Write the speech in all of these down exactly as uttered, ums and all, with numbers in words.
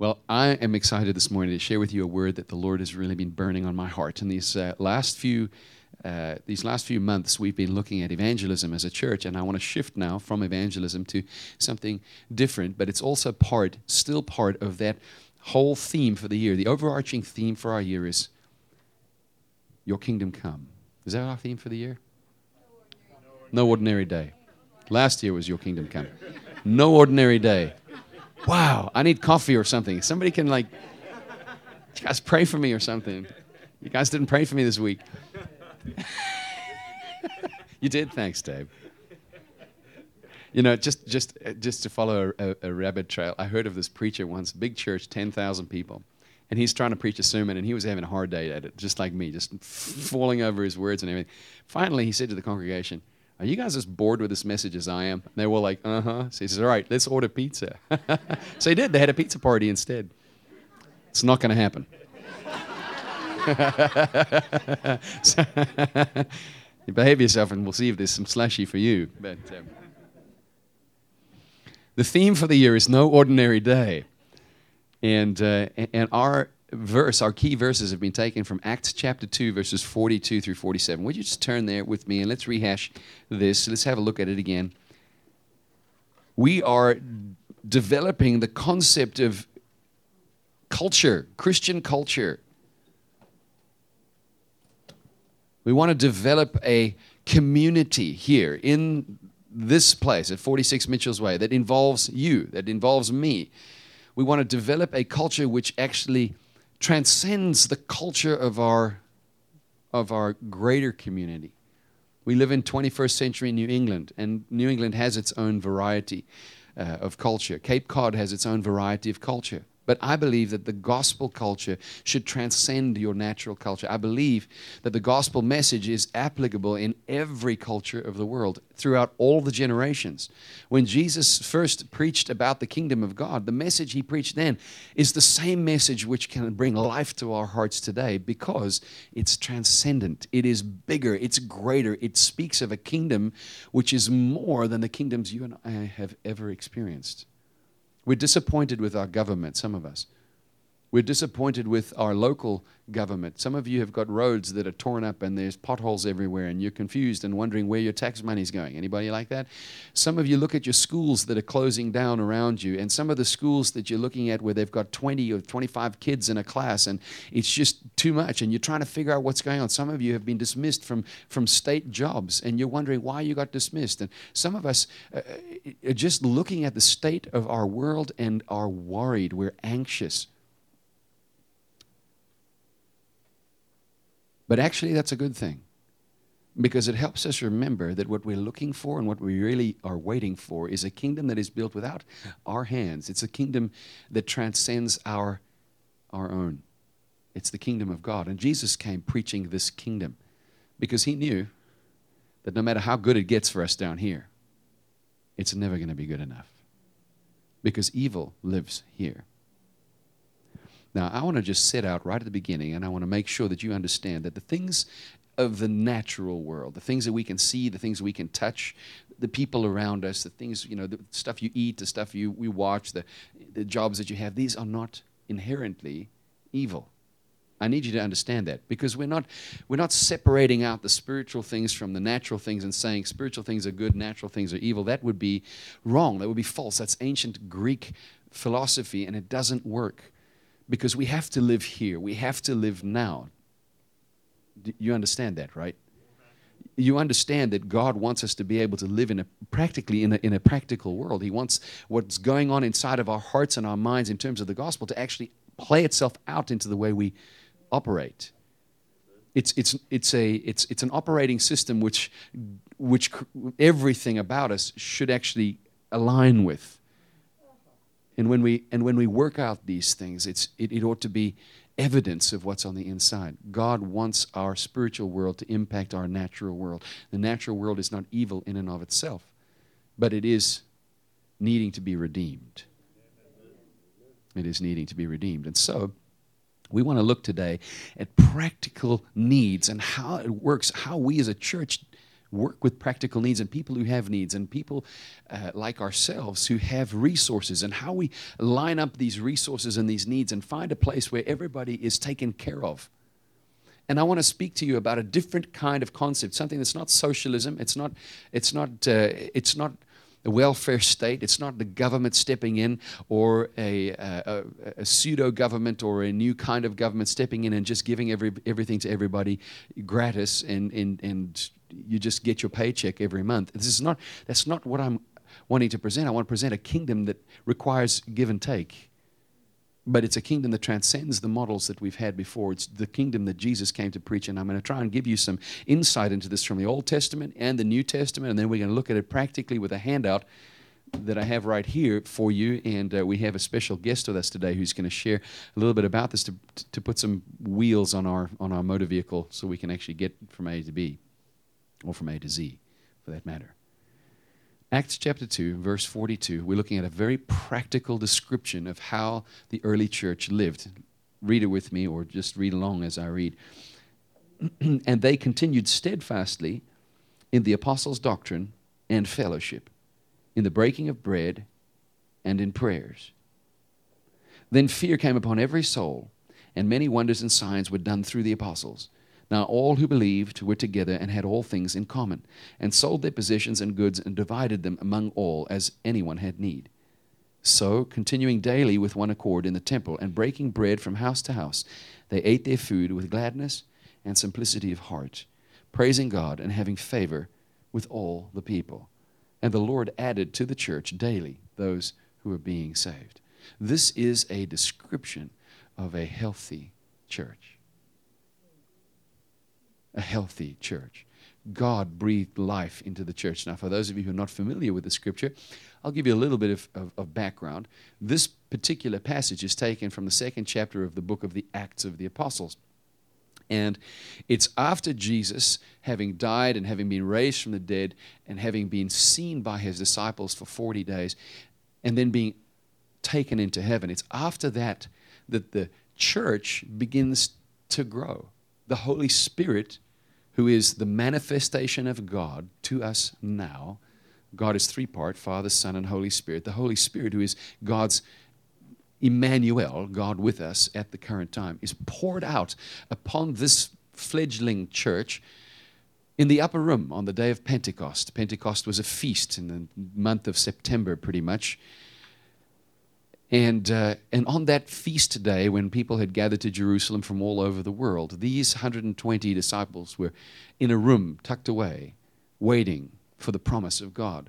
Well, I am excited this morning to share with you a word that the Lord has really been burning on my heart. In these uh, last few uh, these last few months, we've been looking at evangelism as a church, and I want to shift now from evangelism to something different. But it's also part, still part of that whole theme for the year. The overarching theme for our year is "Your Kingdom Come." Is that our theme for the year? No ordinary day. Last year was "Your Kingdom Come." No ordinary day. Wow, I need coffee or something. Somebody can, like, you guys pray for me or something. You guys didn't pray for me this week. You did? Thanks, Dave. You know, just just just to follow a, a rabbit trail, I heard of this preacher once, big church, ten thousand people, and he's trying to preach a sermon, and he was having a hard day at it, just like me, just falling over his words and everything. Finally, he said to the congregation, "Are you guys as bored with this message as I am?" And they were like, uh-huh. So he says, "All right, let's order pizza." So he did. They had a pizza party instead. It's not going to happen. So, you behave yourself, and we'll see if there's some slushy for you. But um, the theme for the year is no ordinary day. And, uh, and our verse, our key verses have been taken from Acts chapter two, verses forty-two through forty-seven. Would you just turn there with me and let's rehash this. Let's have a look at it again. We are developing the concept of culture, Christian culture. We want to develop a community here in this place at forty-six Mitchell's Way that involves you, that involves me. We want to develop a culture which actually transcends the culture of our of our greater community. We live in twenty-first century New England, and New England has its own variety uh, of culture. Cape Cod has its own variety of culture. But I believe that the gospel culture should transcend your natural culture. I believe that the gospel message is applicable in every culture of the world throughout all the generations. When Jesus first preached about the kingdom of God, the message he preached then is the same message which can bring life to our hearts today because it's transcendent. It is bigger. It's greater. It speaks of a kingdom which is more than the kingdoms you and I have ever experienced. We're disappointed with our government, some of us. We're disappointed with our local government. Some of you have got roads that are torn up and there's potholes everywhere and you're confused and wondering where your tax money is going. Anybody like that? Some of you look at your schools that are closing down around you, and some of the schools that you're looking at where they've got twenty or twenty-five kids in a class and it's just too much and you're trying to figure out what's going on. Some of you have been dismissed from, from state jobs and you're wondering why you got dismissed. And some of us uh, are just looking at the state of our world and are worried. We're anxious. But actually, that's a good thing because it helps us remember that what we're looking for and what we really are waiting for is a kingdom that is built without our hands. It's a kingdom that transcends our, our own. It's the kingdom of God. And Jesus came preaching this kingdom because he knew that no matter how good it gets for us down here, it's never going to be good enough because evil lives here. Now, I want to just set out right at the beginning, and I want to make sure that you understand that the things of the natural world, the things that we can see, the things we can touch, the people around us, the things, you know, the stuff you eat, the stuff you we watch, the, the jobs that you have, these are not inherently evil. I need you to understand that because we're not we're not separating out the spiritual things from the natural things and saying spiritual things are good, natural things are evil. That would be wrong. That would be false. That's ancient Greek philosophy, and it doesn't work. Because we have to live here. We have to live now. You understand that, right? You understand that God wants us to be able to live in a practically in a, in a practical world. He wants what's going on inside of our hearts and our minds in terms of the gospel to actually play itself out into the way we operate. It's it's it's a it's it's an operating system which which everything about us should actually align with. And when we and when we work out these things, it's it, it ought to be evidence of what's on the inside. God wants our spiritual world to impact our natural world. The natural world is not evil in and of itself, but it is needing to be redeemed. It is needing to be redeemed. And so we want to look today at practical needs and how it works, how we as a church work with practical needs and people who have needs and people uh, like ourselves who have resources, and how we line up these resources and these needs and find a place where everybody is taken care of. And I want to speak to you about a different kind of concept, something that's not socialism, it's not, it's not, uh, it's not a welfare state, it's not the government stepping in, or a, a, a pseudo-government or a new kind of government stepping in and just giving every, everything to everybody gratis, and, and, and you just get your paycheck every month. This is not, that's not what I'm wanting to present. I want to present a kingdom that requires give and take. But it's a kingdom that transcends the models that we've had before. It's the kingdom that Jesus came to preach, and I'm going to try and give you some insight into this from the Old Testament and the New Testament, and then we're going to look at it practically with a handout that I have right here for you, and uh, we have a special guest with us today who's going to share a little bit about this to, to put some wheels on our, on our motor vehicle so we can actually get from A to B, or from A to Z, for that matter. Acts chapter two, verse forty-two, we're looking at a very practical description of how the early church lived. Read it with me, or just read along as I read. And they continued steadfastly in the apostles' doctrine and fellowship, in the breaking of bread and in prayers. Then fear came upon every soul, and many wonders and signs were done through the apostles. Now all who believed were together and had all things in common, and sold their possessions and goods and divided them among all as anyone had need. So, continuing daily with one accord in the temple and breaking bread from house to house, they ate their food with gladness and simplicity of heart, praising God and having favor with all the people. And the Lord added to the church daily those who were being saved. This is a description of a healthy church. A healthy church. God breathed life into the church. Now, for those of you who are not familiar with the scripture, I'll give you a little bit of, of, of background. This particular passage is taken from the second chapter of the book of the Acts of the Apostles. And it's after Jesus, having died and having been raised from the dead and having been seen by his disciples for forty days and then being taken into heaven. It's after that that the church begins to grow. The Holy Spirit, who is the manifestation of God to us now. God is three-part, Father, Son, and Holy Spirit. The Holy Spirit, who is God's Emmanuel, God with us at the current time, is poured out upon this fledgling church in the upper room on the day of Pentecost. Pentecost was a feast in the month of September, pretty much. And, uh, and on that feast day, when people had gathered to Jerusalem from all over the world, these one hundred twenty disciples were in a room, tucked away, waiting for the promise of God.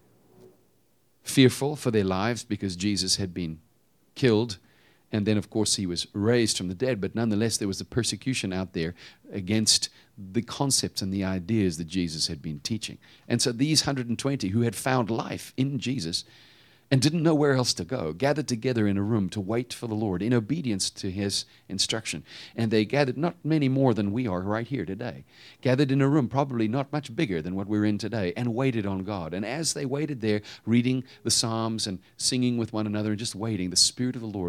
Fearful for their lives because Jesus had been killed, and then, of course, he was raised from the dead, but nonetheless, there was a persecution out there against the concepts and the ideas that Jesus had been teaching. And so these one hundred twenty who had found life in Jesus and didn't know where else to go, gathered together in a room to wait for the Lord in obedience to his instruction. And they gathered not many more than we are right here today. Gathered in a room probably not much bigger than what we're in today, and waited on God. And as they waited there, reading the Psalms and singing with one another and just waiting, the Spirit of the Lord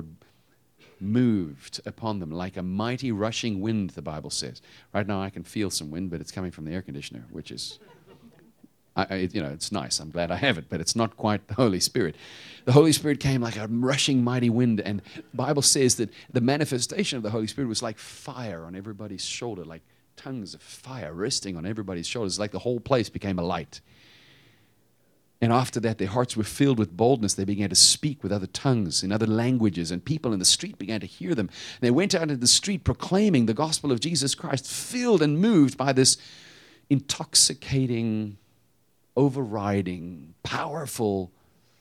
moved upon them like a mighty rushing wind, the Bible says. Right now I can feel some wind, but it's coming from the air conditioner, which is... I, I, you know, it's nice. I'm glad I have it, but it's not quite the Holy Spirit. The Holy Spirit came like a rushing mighty wind, and the Bible says that the manifestation of the Holy Spirit was like fire on everybody's shoulder, like tongues of fire resting on everybody's shoulders, like the whole place became a light. And after that, their hearts were filled with boldness. They began to speak with other tongues in other languages, and people in the street began to hear them. They went out into the street proclaiming the gospel of Jesus Christ, filled and moved by this intoxicating, overriding, powerful,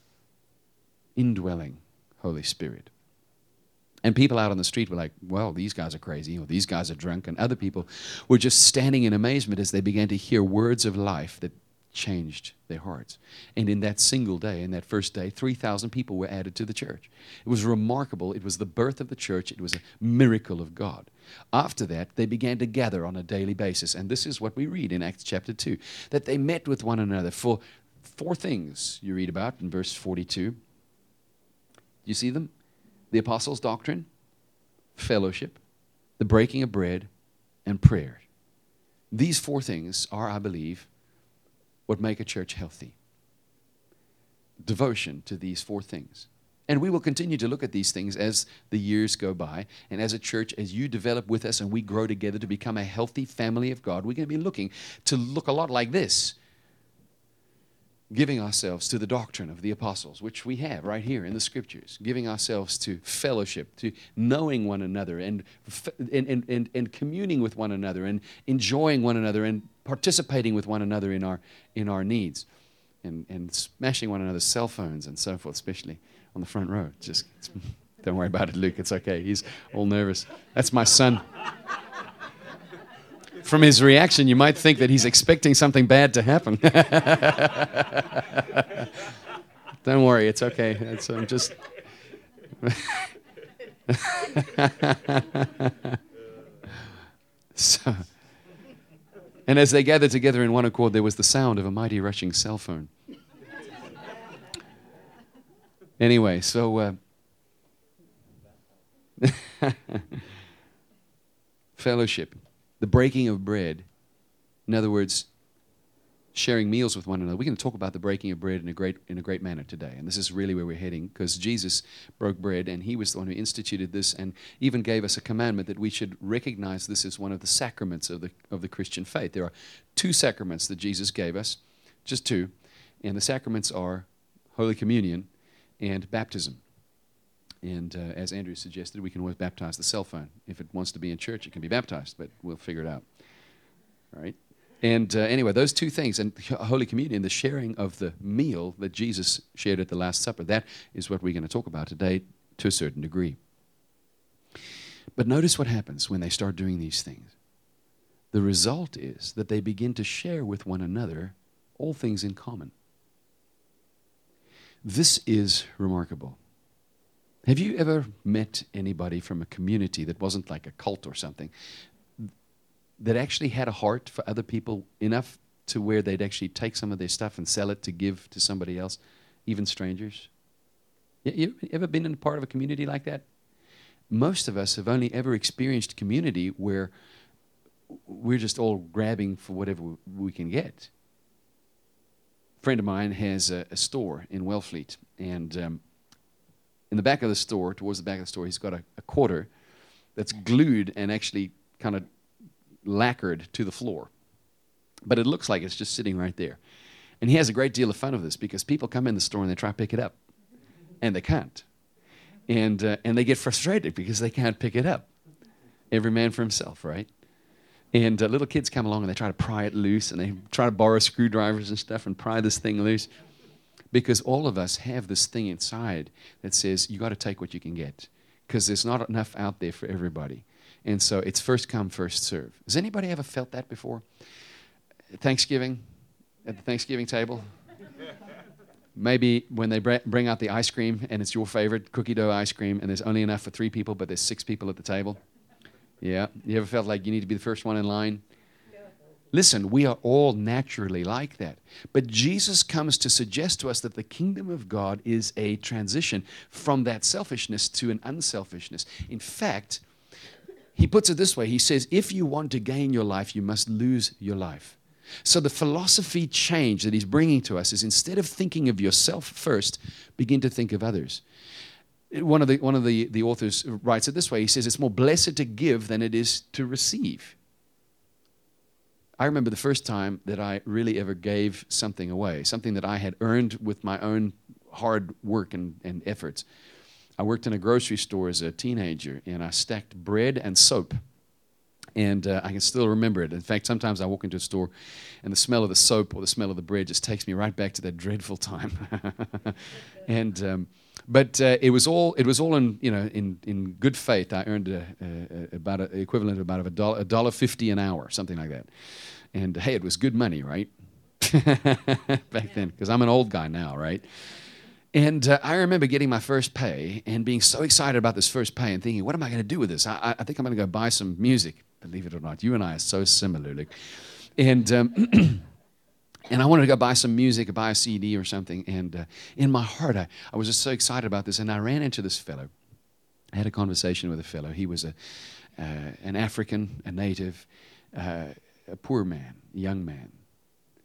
indwelling Holy Spirit. And people out on the street were like, well, these guys are crazy, or these guys are drunk. And other people were just standing in amazement as they began to hear words of life that changed their hearts. And in that single day, in that first day, three thousand people were added to the church. It was remarkable. It was the birth of the church. It was a miracle of God. After that, they began to gather on a daily basis. And this is what we read in Acts chapter two, that they met with one another for four things you read about in verse forty-two. Do you see them? The apostles' doctrine, fellowship, the breaking of bread, and prayer. These four things are, I believe, what make a church healthy. Devotion to these four things. And we will continue to look at these things as the years go by. And as a church, as you develop with us and we grow together to become a healthy family of God, we're going to be looking to look a lot like this. Giving ourselves to the doctrine of the apostles, which we have right here in the scriptures. Giving ourselves to fellowship, to knowing one another, and, and, and, and, and communing with one another, and enjoying one another, and participating with one another in our, in our needs. And, and smashing one another's cell phones and so forth, especially on the front row. Just don't worry about it, Luke. It's okay. He's all nervous. That's my son. From his reaction, you might think that he's expecting something bad to happen. Don't worry. It's okay. It's, I'm just... so, and as they gathered together in one accord, there was the sound of a mighty rushing cell phone. Anyway, so uh, fellowship, the breaking of bread. In other words, sharing meals with one another. We're going to talk about the breaking of bread in a great in a great manner today, and this is really where we're heading, because Jesus broke bread, and he was the one who instituted this, and even gave us a commandment that we should recognize this as one of the sacraments of the of the Christian faith. There are two sacraments that Jesus gave us, just two, and the sacraments are Holy Communion and baptism. And uh, as Andrew suggested, we can always baptize the cell phone. If it wants to be in church, it can be baptized, but we'll figure it out. All right? And uh, anyway, those two things, and Holy Communion, the sharing of the meal that Jesus shared at the Last Supper, that is what we're going to talk about today to a certain degree. But notice what happens when they start doing these things. The result is that they begin to share with one another all things in common. This is remarkable. Have you ever met anybody from a community that wasn't like a cult or something, that actually had a heart for other people enough to where they'd actually take some of their stuff and sell it to give to somebody else, even strangers? You ever been in a part of a community like that? Most of us have only ever experienced community where we're just all grabbing for whatever we can get. A friend of mine has a, a store in Wellfleet, and um, in the back of the store, towards the back of the store, he's got a, a quarter that's glued and actually kind of lacquered to the floor. But it looks like it's just sitting right there. And he has a great deal of fun of this, because people come in the store and they try to pick it up, and they can't. And, uh, and they get frustrated because they can't pick it up. Every man for himself, right? And uh, little kids come along and they try to pry it loose, and they try to borrow screwdrivers and stuff and pry this thing loose. Because all of us have this thing inside that says, you got to take what you can get, because there's not enough out there for everybody. And so it's first come, first serve. Has anybody ever felt that before? Thanksgiving, at the Thanksgiving table? Maybe when they bring out the ice cream and it's your favorite cookie dough ice cream, and there's only enough for three people, but there's six people at the table. Yeah. You ever felt like you need to be the first one in line? Listen, we are all naturally like that. But Jesus comes to suggest to us that the kingdom of God is a transition from that selfishness to an unselfishness. In fact, he puts it this way. He says, if you want to gain your life, you must lose your life. So the philosophy change that he's bringing to us is, instead of thinking of yourself first, begin to think of others. One of the one of the, the authors writes it this way. He says, it's more blessed to give than it is to receive. I remember the first time that I really ever gave something away, something that I had earned with my own hard work and, and efforts. I worked in a grocery store as a teenager, and I stacked bread and soap. And uh, I can still remember it. In fact, sometimes I walk into a store, and the smell of the soap or the smell of the bread just takes me right back to that dreadful time. and um, but uh, it was all it was all in you know in, in good faith. I earned a, a, a, about a, equivalent of about a dollar a dollar fifty an hour, something like that. And hey, it was good money, right? Back then, because I'm an old guy now, right? And uh, I remember getting my first pay and being so excited about this first pay and thinking, what am I going to do with this? I, I think I'm going to go buy some music. Believe it or not, you and I are so similar, Luke. And um, and I wanted to go buy some music, or buy a C D or something. And uh, in my heart, I, I was just so excited about this. And I ran into this fellow. I had a conversation with a fellow. He was a uh, an African, a native, uh, a poor man, a young man.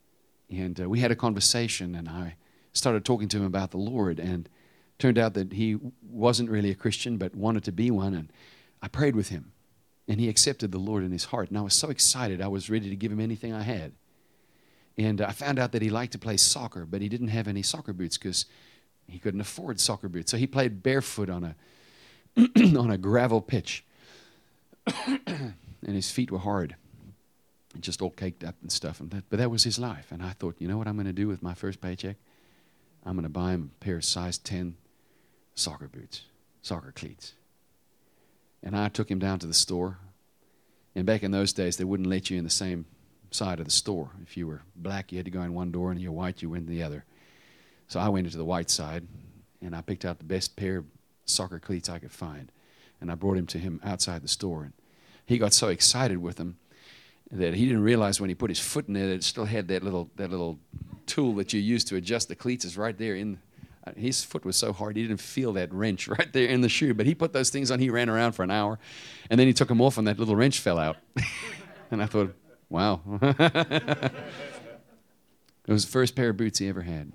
And uh, we had a conversation, and I started talking to him about the Lord, and turned out that he wasn't really a Christian but wanted to be one. And I prayed with him, and he accepted the Lord in his heart. And I was so excited, I was ready to give him anything I had. And I found out that he liked to play soccer, but he didn't have any soccer boots because he couldn't afford soccer boots. So he played barefoot on a on a gravel pitch. And his feet were hard, and just all caked up and stuff. And that, but that was his life. And I thought, you know what I'm going to do with my first paycheck? I'm going to buy him a pair of size ten soccer boots, soccer cleats. And I took him down to the store. And back in those days, they wouldn't let you in the same side of the store. If you were black, you had to go in one door, and you're white, you went in the other. So I went into the white side, and I picked out the best pair of soccer cleats I could find. And I brought him to him outside the store. And he got so excited with them that he didn't realize when he put his foot in there that it still had that little that little tool that you use to adjust the cleats is right there in. Uh, his foot was so hard he didn't feel that wrench right there in the shoe. But he put those things on. He ran around for an hour, and then he took them off, and that little wrench fell out. And I thought, wow. It was the first pair of boots he ever had.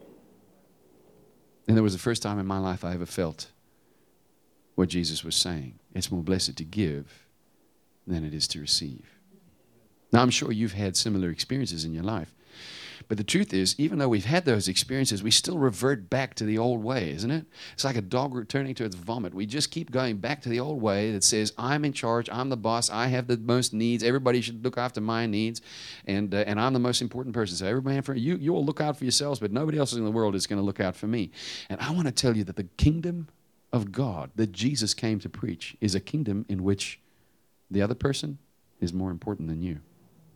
And it was the first time in my life I ever felt what Jesus was saying. It's more blessed to give than it is to receive. Now, I'm sure you've had similar experiences in your life. But the truth is, even though we've had those experiences, we still revert back to the old way, isn't it? It's like a dog returning to its vomit. We just keep going back to the old way that says, I'm in charge, I'm the boss, I have the most needs, everybody should look after my needs, and uh, and I'm the most important person. So everybody, for you, you will look out for yourselves, but nobody else in the world is going to look out for me. And I want to tell you that the kingdom of God that Jesus came to preach is a kingdom in which the other person is more important than you.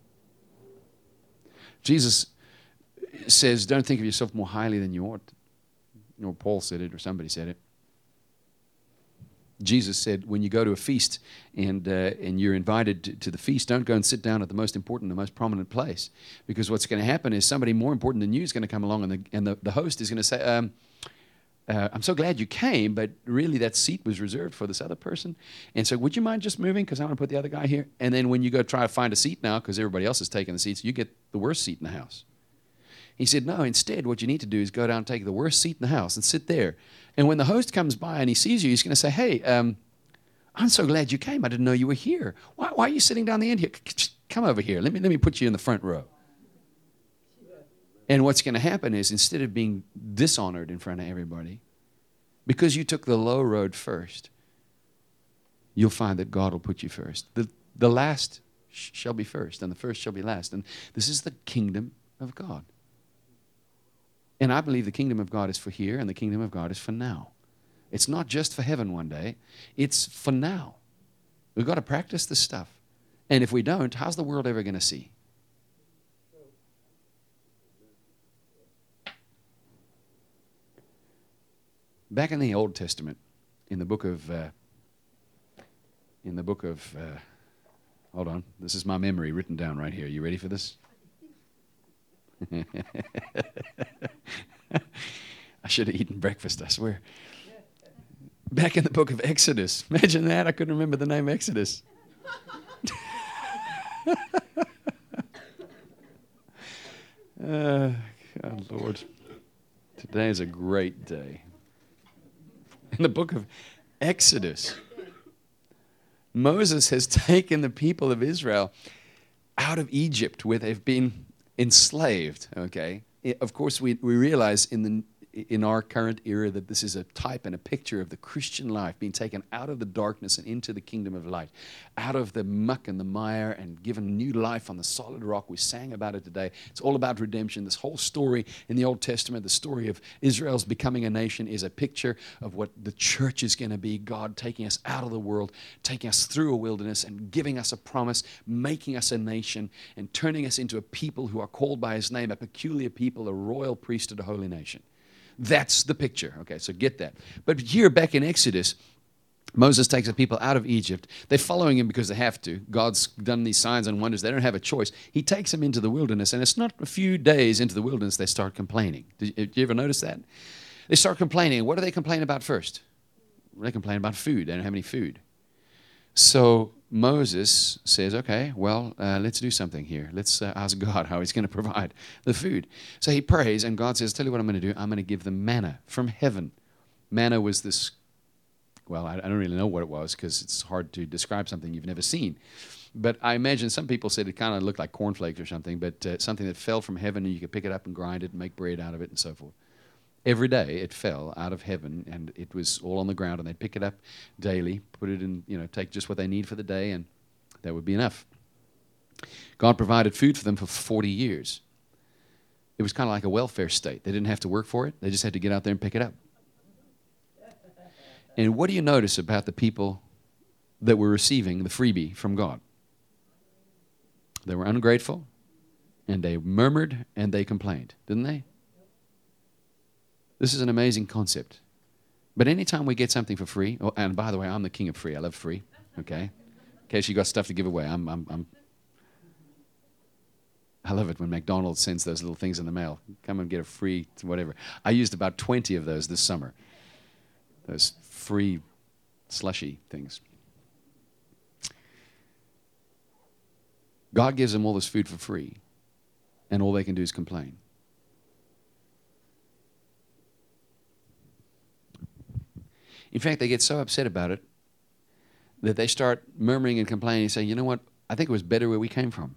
Jesus says, don't think of yourself more highly than you ought. You know, Paul said it, or somebody said it. Jesus said, when you go to a feast and uh, and you're invited to, to the feast, don't go and sit down at the most important, the most prominent place. Because what's going to happen is somebody more important than you is going to come along, and the, and the, the host is going to say, um, uh, I'm so glad you came, but really that seat was reserved for this other person. And so would you mind just moving, because I want to put the other guy here? And then when you go try to find a seat now, because everybody else is taking the seats, you get the worst seat in the house. He said, no, instead what you need to do is go down and take the worst seat in the house and sit there. And when the host comes by and he sees you, he's going to say, hey, um, I'm so glad you came. I didn't know you were here. Why, why are you sitting down the end here? Come over here. Let me, let me put you in the front row. And what's going to happen is, instead of being dishonored in front of everybody, because you took the low road first, you'll find that God will put you first. The, the last sh- shall be first, and the first shall be last. And this is the kingdom of God. And I believe the kingdom of God is for here, and the kingdom of God is for now. It's not just for heaven one day. It's for now. We've got to practice this stuff. And if we don't, how's the world ever going to see? Back in the Old Testament, in the book of, uh, in the book of, uh, hold on, this is my memory written down right here. You ready for this? I should have eaten breakfast, I swear. Back in the book of Exodus. Imagine that. I couldn't remember the name Exodus. uh, God, Lord. Today is a great day. In the book of Exodus, Moses has taken the people of Israel out of Egypt, where they've been enslaved, okay? Of course, we, we realize in the in our current era that this is a type and a picture of the Christian life being taken out of the darkness and into the kingdom of light, out of the muck and the mire and given new life on the solid rock. We sang about it today. It's all about redemption. This whole story in the Old Testament, the story of Israel's becoming a nation, is a picture of what the church is going to be. God taking us out of the world, taking us through a wilderness and giving us a promise, making us a nation and turning us into a people who are called by His name, a peculiar people, a royal priesthood, a holy nation. That's the picture. Okay, so get that. But here, back in Exodus, Moses takes the people out of Egypt. They're following him because they have to. God's done these signs and wonders. They don't have a choice. He takes them into the wilderness, and it's not a few days into the wilderness they start complaining. Did you, did you ever notice that? They start complaining. What do they complain about first? They complain about food. They don't have any food. So Moses says, okay, well, uh, let's do something here. Let's uh, ask God how he's going to provide the food. So he prays, and God says, tell you what I'm going to do. I'm going to give them manna from heaven. Manna was this, well, I, I don't really know what it was because it's hard to describe something you've never seen. But I imagine some people said it kind of looked like cornflakes or something, but uh, something that fell from heaven, and you could pick it up and grind it and make bread out of it and so forth. Every day it fell out of heaven, and it was all on the ground, and they'd pick it up daily, put it in, you know, take just what they need for the day, and that would be enough. God provided food for them for forty years. It was kind of like a welfare state. They didn't have to work for it. They just had to get out there and pick it up. And what do you notice about the people that were receiving the freebie from God? They were ungrateful, and they murmured, and they complained, didn't they? This is an amazing concept. But anytime we get something for free, oh, and by the way, I'm the king of free. I love free, okay? In case you got stuff to give away, I'm, I'm, I'm, I love it when McDonald's sends those little things in the mail. Come and get a free whatever. I used about twenty of those this summer. Those free slushy things. God gives them all this food for free, and all they can do is complain. In fact, they get so upset about it that they start murmuring and complaining and say, you know what, I think it was better where we came from.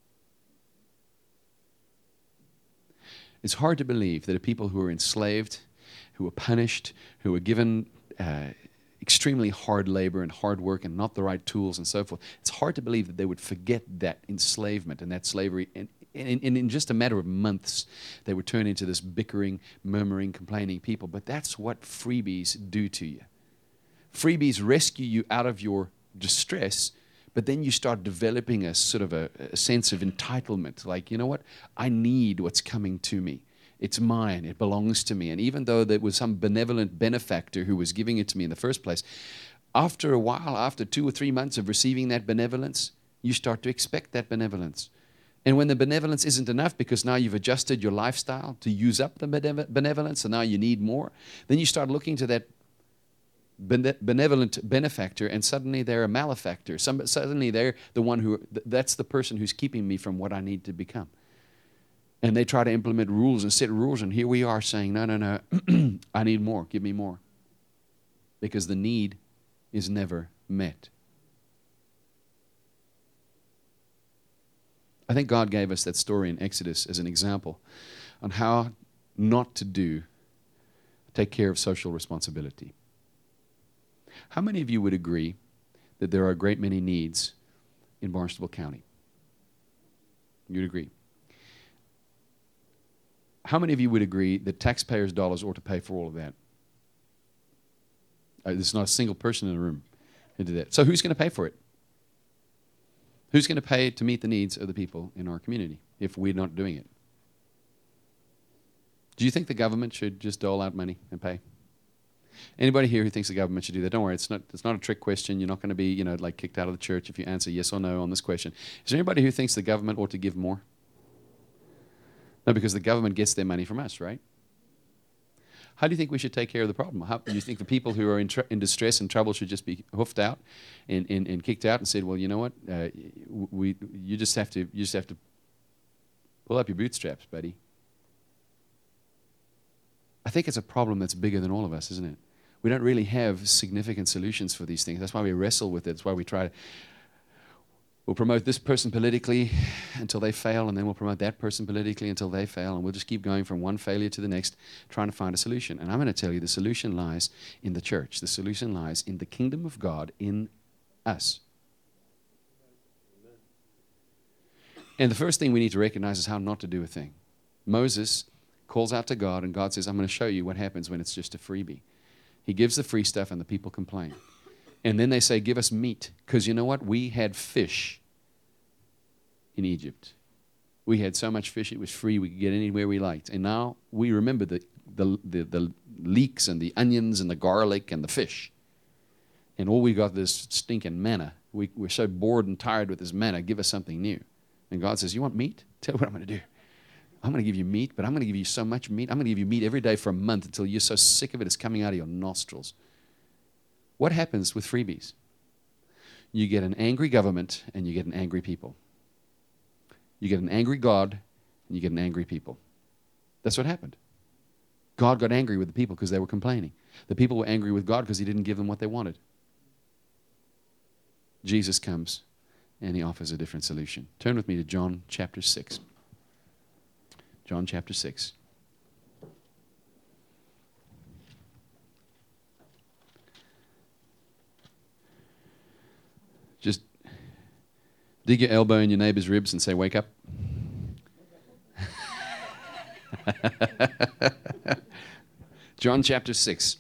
It's hard to believe that a people who were enslaved, who were punished, who were given uh, extremely hard labor and hard work and not the right tools and so forth, it's hard to believe that they would forget that enslavement and that slavery. And, and, and in just a matter of months, they would turn into this bickering, murmuring, complaining people. But that's what freebies do to you. Freebies rescue you out of your distress, but then you start developing a sort of a, a sense of entitlement. Like, you know what? I need what's coming to me. It's mine. It belongs to me. And even though there was some benevolent benefactor who was giving it to me in the first place, after a while, after two or three months of receiving that benevolence, you start to expect that benevolence. And when the benevolence isn't enough because now you've adjusted your lifestyle to use up the benevolence and now you need more, then you start looking to that benevolent benefactor, and suddenly they're a malefactor. Some, suddenly they're the one who, that's the person who's keeping me from what I need to become. And they try to implement rules and set rules, and here we are saying, no, no, no, I need more, give me more. Because the need is never met. I think God gave us that story in Exodus as an example on how not to do, take care of social responsibility. How many of you would agree that there are a great many needs in Barnstable County? You'd agree. How many of you would agree that taxpayers' dollars ought to pay for all of that? Uh, there's not a single person in the room who did that. So who's going to pay for it? Who's going to pay to meet the needs of the people in our community if we're not doing it? Do you think the government should just dole out money and pay? Anybody here who thinks the government should do that? Don't worry, it's not, it's not a trick question. You're not going to be, you know, like kicked out of the church if you answer yes or no on this question. Is there anybody who thinks the government ought to give more? No, because the government gets their money from us, right? How do you think we should take care of the problem? How do you think the people who are in, tr- in distress and trouble should just be hoofed out and, and, and kicked out and said, well, you know what, uh, we, you just have to, you just have to pull up your bootstraps, buddy. I think it's a problem that's bigger than all of us, isn't it? We don't really have significant solutions for these things. That's why we wrestle with it. That's why we try to, we'll promote this person politically until they fail, and then we'll promote that person politically until they fail, and we'll just keep going from one failure to the next, trying to find a solution. And I'm going to tell you, the solution lies in the church. The solution lies in the kingdom of God in us. And the first thing we need to recognize is how not to do a thing. Moses calls out to God, and God says, I'm going to show you what happens when it's just a freebie. He gives the free stuff, and the people complain. And then they say, give us meat. Because you know what? We had fish in Egypt. We had so much fish, it was free. We could get anywhere we liked. And now we remember the, the, the, the leeks and the onions and the garlic and the fish. And all we got is stinking manna. We, we're so bored and tired with this manna. Give us something new. And God says, you want meat? Tell you what I'm going to do. I'm going to give you meat, but I'm going to give you so much meat. I'm going to give you meat every day for a month until you're so sick of it it's coming out of your nostrils. What happens with freebies? you get an angry government and you get an angry people. You get an angry God and you get an angry people. That's what happened. God got angry with the people because they were complaining. The people were angry with God because he didn't give them what they wanted. Jesus comes and he offers a different solution. Turn with me to John chapter six. John chapter six. Just dig your elbow in your neighbor's ribs and say, wake up. John chapter six.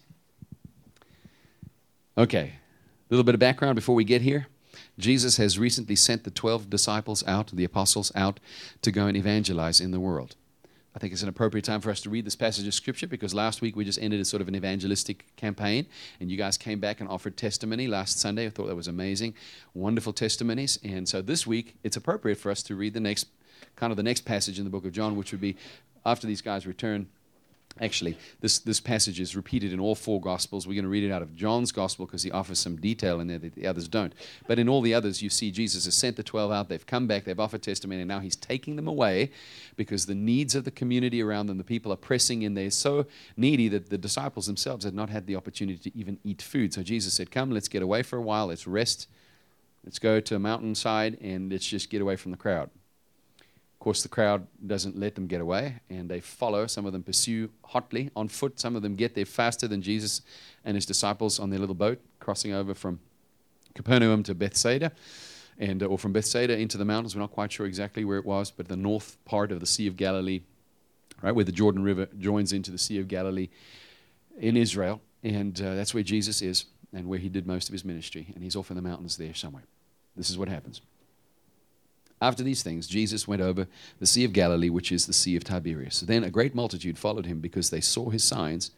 Okay, a little bit of background before we get here. Jesus has recently sent the twelve disciples out, the apostles out, to go and evangelize in the world. I think it's an appropriate time for us to read this passage of Scripture because last week we just ended a sort of an evangelistic campaign and you guys came back and offered testimony last Sunday. I thought that was amazing. Wonderful testimonies. And so this week it's appropriate for us to read the next, kind of the next passage in the book of John, which would be after these guys return. Actually, this, this passage is repeated in all four Gospels. We're going to read it out of John's Gospel because he offers some detail in there that the others don't. But in all the others, you see Jesus has sent the twelve out. They've come back. They've offered testimony. And now he's taking them away because the needs of the community around them, the people are pressing in. They're so needy that the disciples themselves had not had the opportunity to even eat food. So Jesus said, come, let's get away for a while. Let's rest. Let's go to a mountainside and let's just get away from the crowd. Of course, the crowd doesn't let them get away, and they follow. Some of them pursue hotly on foot. Some of them get there faster than Jesus and his disciples on their little boat, crossing over from Capernaum to Bethsaida, and or from Bethsaida into the mountains. We're not quite sure exactly where it was, but the north part of the Sea of Galilee, right where the Jordan River joins into the Sea of Galilee in Israel, and uh, that's where Jesus is and where he did most of his ministry, and he's off in the mountains there somewhere. This is what happens. After these things, Jesus went over the Sea of Galilee, which is the Sea of Tiberias. Then a great multitude followed him because they saw his signs,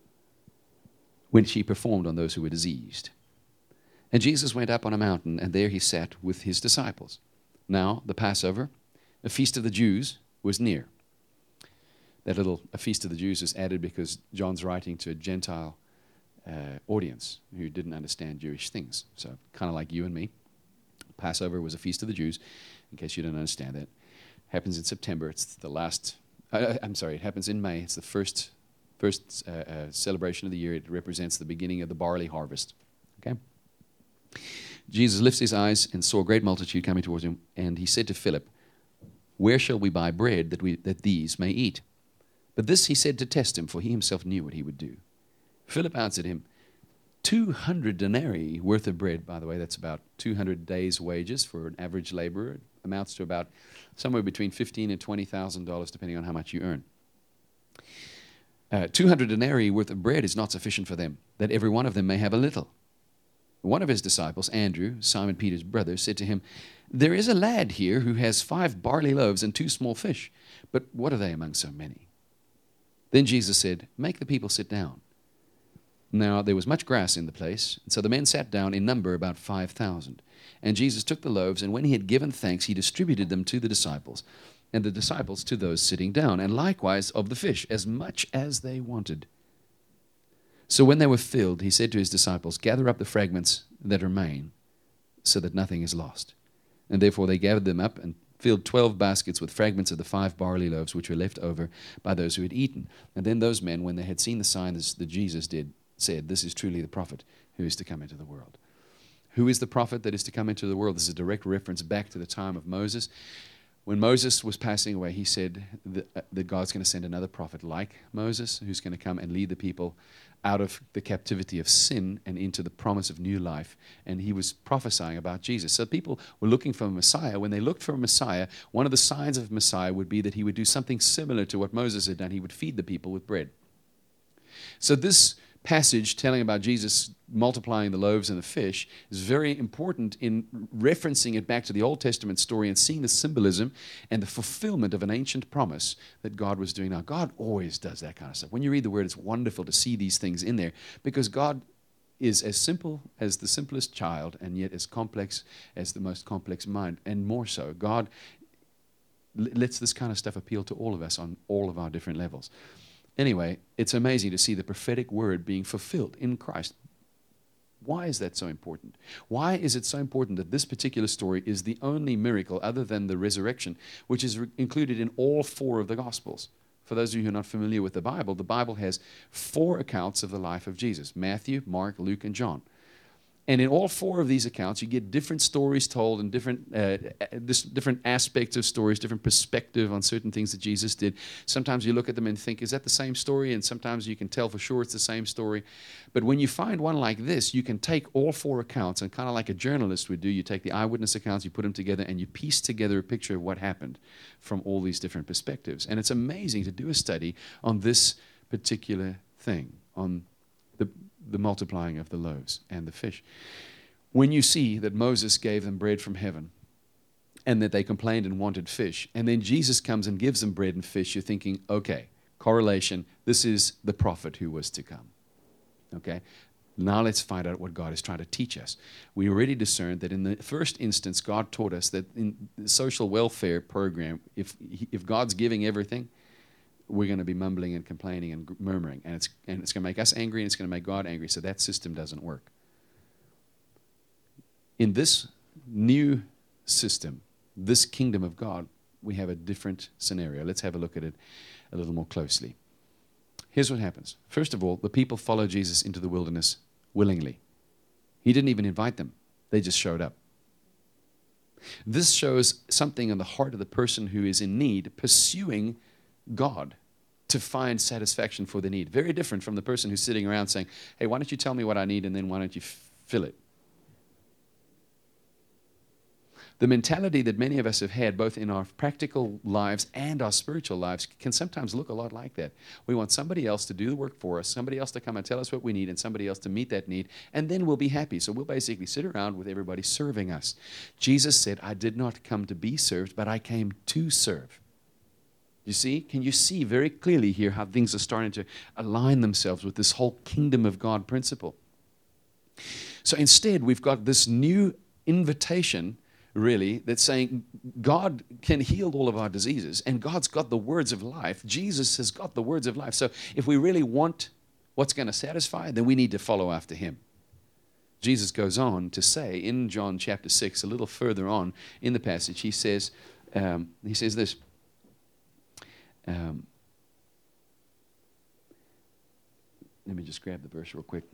which he performed on those who were diseased. And Jesus went up on a mountain, and there he sat with his disciples. Now the Passover, a feast of the Jews, was near. That little a feast of the Jews is added because John's writing to a Gentile uh, audience who didn't understand Jewish things. So kind of like you and me. Passover was a feast of the Jews. In case you don't understand that, happens in September. It's the last. Uh, I'm sorry. It happens in May. It's the first, first uh, uh, celebration of the year. It represents the beginning of the barley harvest. Okay. Jesus lifts his eyes and saw a great multitude coming towards him, and he said to Philip, "Where shall we buy bread that we that these may eat?" But this he said to test him, for he himself knew what he would do. Philip answered him, two hundred denarii worth of bread, by the way, that's about two hundred days' wages for an average laborer. It amounts to about somewhere between fifteen thousand dollars and twenty thousand dollars, depending on how much you earn. Uh, two hundred denarii worth of bread is not sufficient for them, that every one of them may have a little. One of his disciples, Andrew, Simon Peter's brother, said to him, there is a lad here who has five barley loaves and two small fish, but what are they among so many? Then Jesus said, make the people sit down. Now there was much grass in the place, and so the men sat down in number about five thousand. And Jesus took the loaves, and when he had given thanks, he distributed them to the disciples, and the disciples to those sitting down, and likewise of the fish, as much as they wanted. So when they were filled, he said to his disciples, gather up the fragments that remain, so that nothing is lost. And therefore they gathered them up and filled twelve baskets with fragments of the five barley loaves which were left over by those who had eaten. And then those men, when they had seen the signs that Jesus did, said, this is truly the prophet who is to come into the world. Who is the prophet that is to come into the world? This is a direct reference back to the time of Moses. When Moses was passing away, he said that, uh, that God's going to send another prophet like Moses, who's going to come and lead the people out of the captivity of sin and into the promise of new life. And he was prophesying about Jesus. So people were looking for a Messiah. When they looked for a Messiah, one of the signs of Messiah would be that he would do something similar to what Moses had done. He would feed the people with bread. So this passage telling about Jesus multiplying the loaves and the fish is very important in referencing it back to the Old Testament story and seeing the symbolism and the fulfillment of an ancient promise that God was doing. Now, God always does that kind of stuff. When you read the Word, it's wonderful to see these things in there because God is as simple as the simplest child and yet as complex as the most complex mind, and more so. God lets this kind of stuff appeal to all of us on all of our different levels. Anyway, it's amazing to see the prophetic word being fulfilled in Christ. Why is that so important? Why is it so important that this particular story is the only miracle other than the resurrection, which is re- included in all four of the Gospels? For those of you who are not familiar with the Bible, the Bible has four accounts of the life of Jesus: Matthew, Mark, Luke, and John. And in all four of these accounts, you get different stories told and different, uh, this, different aspects of stories, different perspective on certain things that Jesus did. Sometimes you look at them and think, is that the same story? And sometimes you can tell for sure it's the same story. But when you find one like this, you can take all four accounts and kind of like a journalist would do, you take the eyewitness accounts, you put them together, and you piece together a picture of what happened from all these different perspectives. And it's amazing to do a study on this particular thing, on the the multiplying of the loaves and the fish. When you see that Moses gave them bread from heaven and that they complained and wanted fish, and then Jesus comes and gives them bread and fish, you're thinking, okay, correlation, this is the prophet who was to come. Okay? Now let's find out what God is trying to teach us. We already discerned that in the first instance, God taught us that in the social welfare program, if if God's giving everything, we're going to be mumbling and complaining and murmuring, and it's and it's going to make us angry, and it's going to make God angry. So that system doesn't work. In this new system, this kingdom of God, we have a different scenario. Let's have a look at it a little more closely. Here's what happens. First of all, the people follow Jesus into the wilderness willingly. He didn't even invite them. They just showed up. This shows something in the heart of the person who is in need, pursuing God to find satisfaction for the need. Very different from the person who's sitting around saying, hey, why don't you tell me what I need and then why don't you f- fill it? The mentality that many of us have had, both in our practical lives and our spiritual lives, can sometimes look a lot like that. We want somebody else to do the work for us, somebody else to come and tell us what we need, and somebody else to meet that need, and then we'll be happy. So we'll basically sit around with everybody serving us. Jesus said, I did not come to be served, but I came to serve. You see? Can you see very clearly here how things are starting to align themselves with this whole kingdom of God principle? So instead, we've got this new invitation, really, that's saying God can heal all of our diseases, and God's got the words of life. Jesus has got the words of life. So if we really want what's going to satisfy, then we need to follow after him. Jesus goes on to say in John chapter six, a little further on in the passage, he says, um, he says this, Um, let me just grab the verse real quick.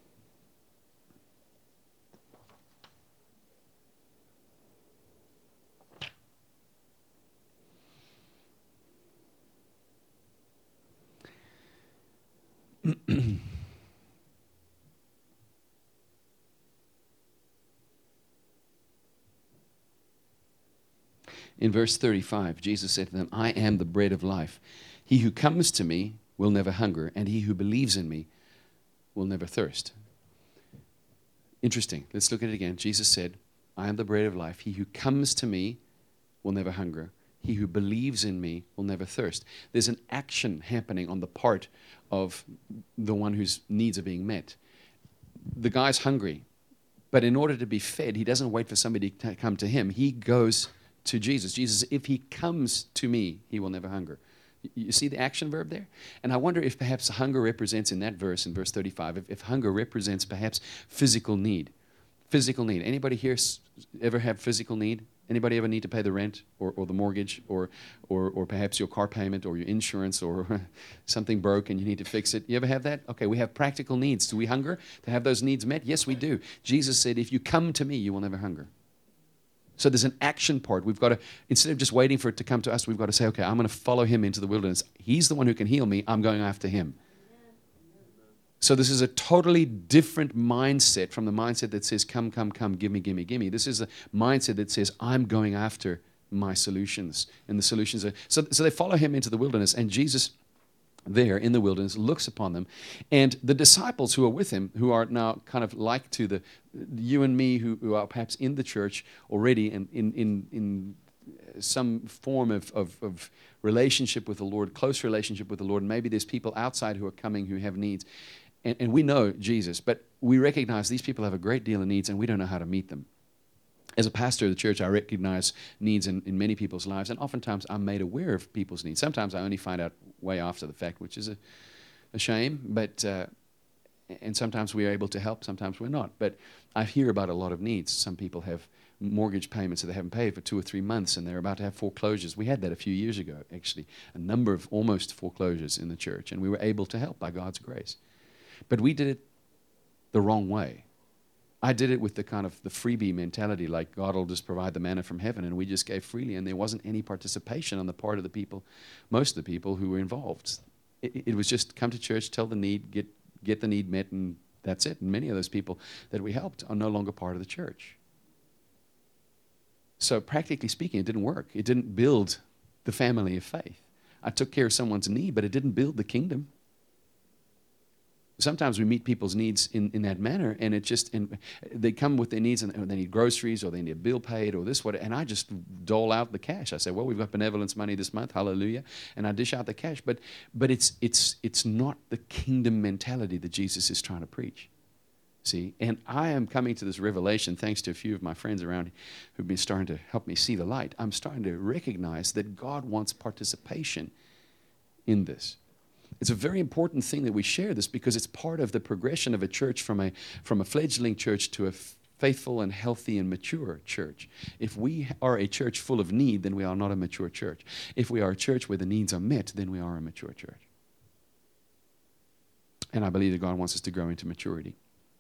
In verse thirty-five, Jesus said to them, I am the bread of life. He who comes to me will never hunger, and he who believes in me will never thirst. Interesting. Let's look at it again. Jesus said, I am the bread of life. He who comes to me will never hunger. He who believes in me will never thirst. There's an action happening on the part of the one whose needs are being met. The guy's hungry, but in order to be fed, he doesn't wait for somebody to come to him. He goes to Jesus. Jesus, if he comes to me, he will never hunger. You see the action verb there? And I wonder if perhaps hunger represents in that verse, in verse thirty-five, if, if hunger represents perhaps physical need. Physical need. Anybody here ever have physical need? Anybody ever need to pay the rent or, or the mortgage or, or or perhaps your car payment or your insurance or something broke and you need to fix it? You ever have that? Okay, we have practical needs. Do we hunger to have those needs met? Yes, we do. Jesus said, if you come to me, you will never hunger. So there's an action part. We've got to, instead of just waiting for it to come to us, we've got to say, okay, I'm going to follow him into the wilderness. He's the one who can heal me. I'm going after him. So this is a totally different mindset from the mindset that says, come, come, come, give me, give me, give me. This is a mindset that says, I'm going after my solutions. And the solutions are, so, so they follow him into the wilderness, and Jesus there in the wilderness looks upon them. And the disciples who are with him, who are now kind of like to the you and me who, who are perhaps in the church already and in, in, in some form of, of, of relationship with the Lord, close relationship with the Lord. And maybe there's people outside who are coming who have needs. And, and we know Jesus, but we recognize these people have a great deal of needs and we don't know how to meet them. As a pastor of the church, I recognize needs in, in many people's lives, and oftentimes I'm made aware of people's needs. Sometimes I only find out way after the fact, which is a, a shame. But uh, and sometimes we are able to help, sometimes we're not. But I hear about a lot of needs. Some people have mortgage payments that they haven't paid for two or three months, and they're about to have foreclosures. We had that a few years ago, actually, a number of almost foreclosures in the church, and we were able to help by God's grace. But we did it the wrong way. I did it with the kind of the freebie mentality, like God will just provide the manna from heaven, and we just gave freely, and there wasn't any participation on the part of the people, most of the people who were involved. It, it was just come to church, tell the need, get get the need met, and that's it. And many of those people that we helped are no longer part of the church. So practically speaking, it didn't work. It didn't build the family of faith. I took care of someone's need, but it didn't build the kingdom. Sometimes we meet people's needs in, in that manner, and it just and they come with their needs, and they need groceries, or they need a bill paid, or this, what, and I just dole out the cash. I say, well, we've got benevolence money this month, hallelujah, and I dish out the cash. But but it's it's it's not the kingdom mentality that Jesus is trying to preach. See, and I am coming to this revelation thanks to a few of my friends around who've been starting to help me see the light. I'm starting to recognize that God wants participation in this. It's a very important thing that we share this, because it's part of the progression of a church from a from a fledgling church to a faithful and healthy and mature church. If we are a church full of need, then we are not a mature church. If we are a church where the needs are met, then we are a mature church. And I believe that God wants us to grow into maturity.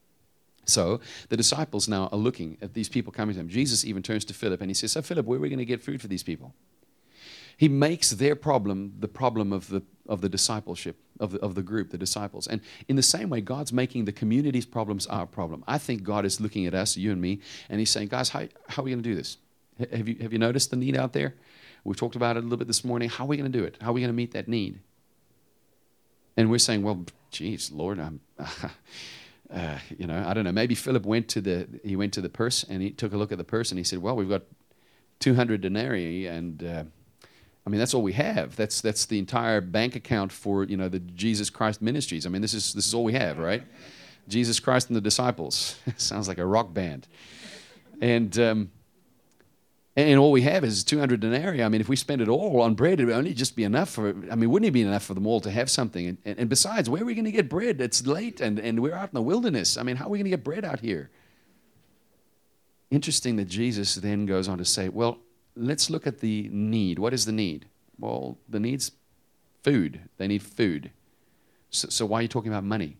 So the disciples now are looking at these people coming to him. Jesus even turns to Philip and he says, so Philip, where are we going to get food for these people? He makes their problem the problem of the of the discipleship, of the, of the group, the disciples. And in the same way, God's making the community's problems our problem. I think God is looking at us, you and me, and he's saying, guys, how, how are we going to do this? Have you, have you noticed the need out there? We talked about it a little bit this morning. How are we going to do it? How are we going to meet that need? And we're saying, well, geez, Lord, I'm... Uh, you know, I don't know. Maybe Philip went to the he went to the purse and he took a look at the purse and he said, "Well, we've got two hundred denarii, and uh, I mean that's all we have. That's that's the entire bank account for you know the Jesus Christ Ministries. I mean this is this is all we have, right? Jesus Christ and the disciples. Sounds like a rock band, and." Um, And all we have is two hundred denarii. I mean, if we spend it all on bread, it would only just be enough for, I mean, wouldn't it be enough for them all to have something? And, and, and besides, where are we going to get bread? It's late, and, and we're out in the wilderness. I mean, how are we going to get bread out here? Interesting that Jesus then goes on to say, well, let's look at the need. What is the need? Well, the need's food. They need food. So, so why are you talking about money?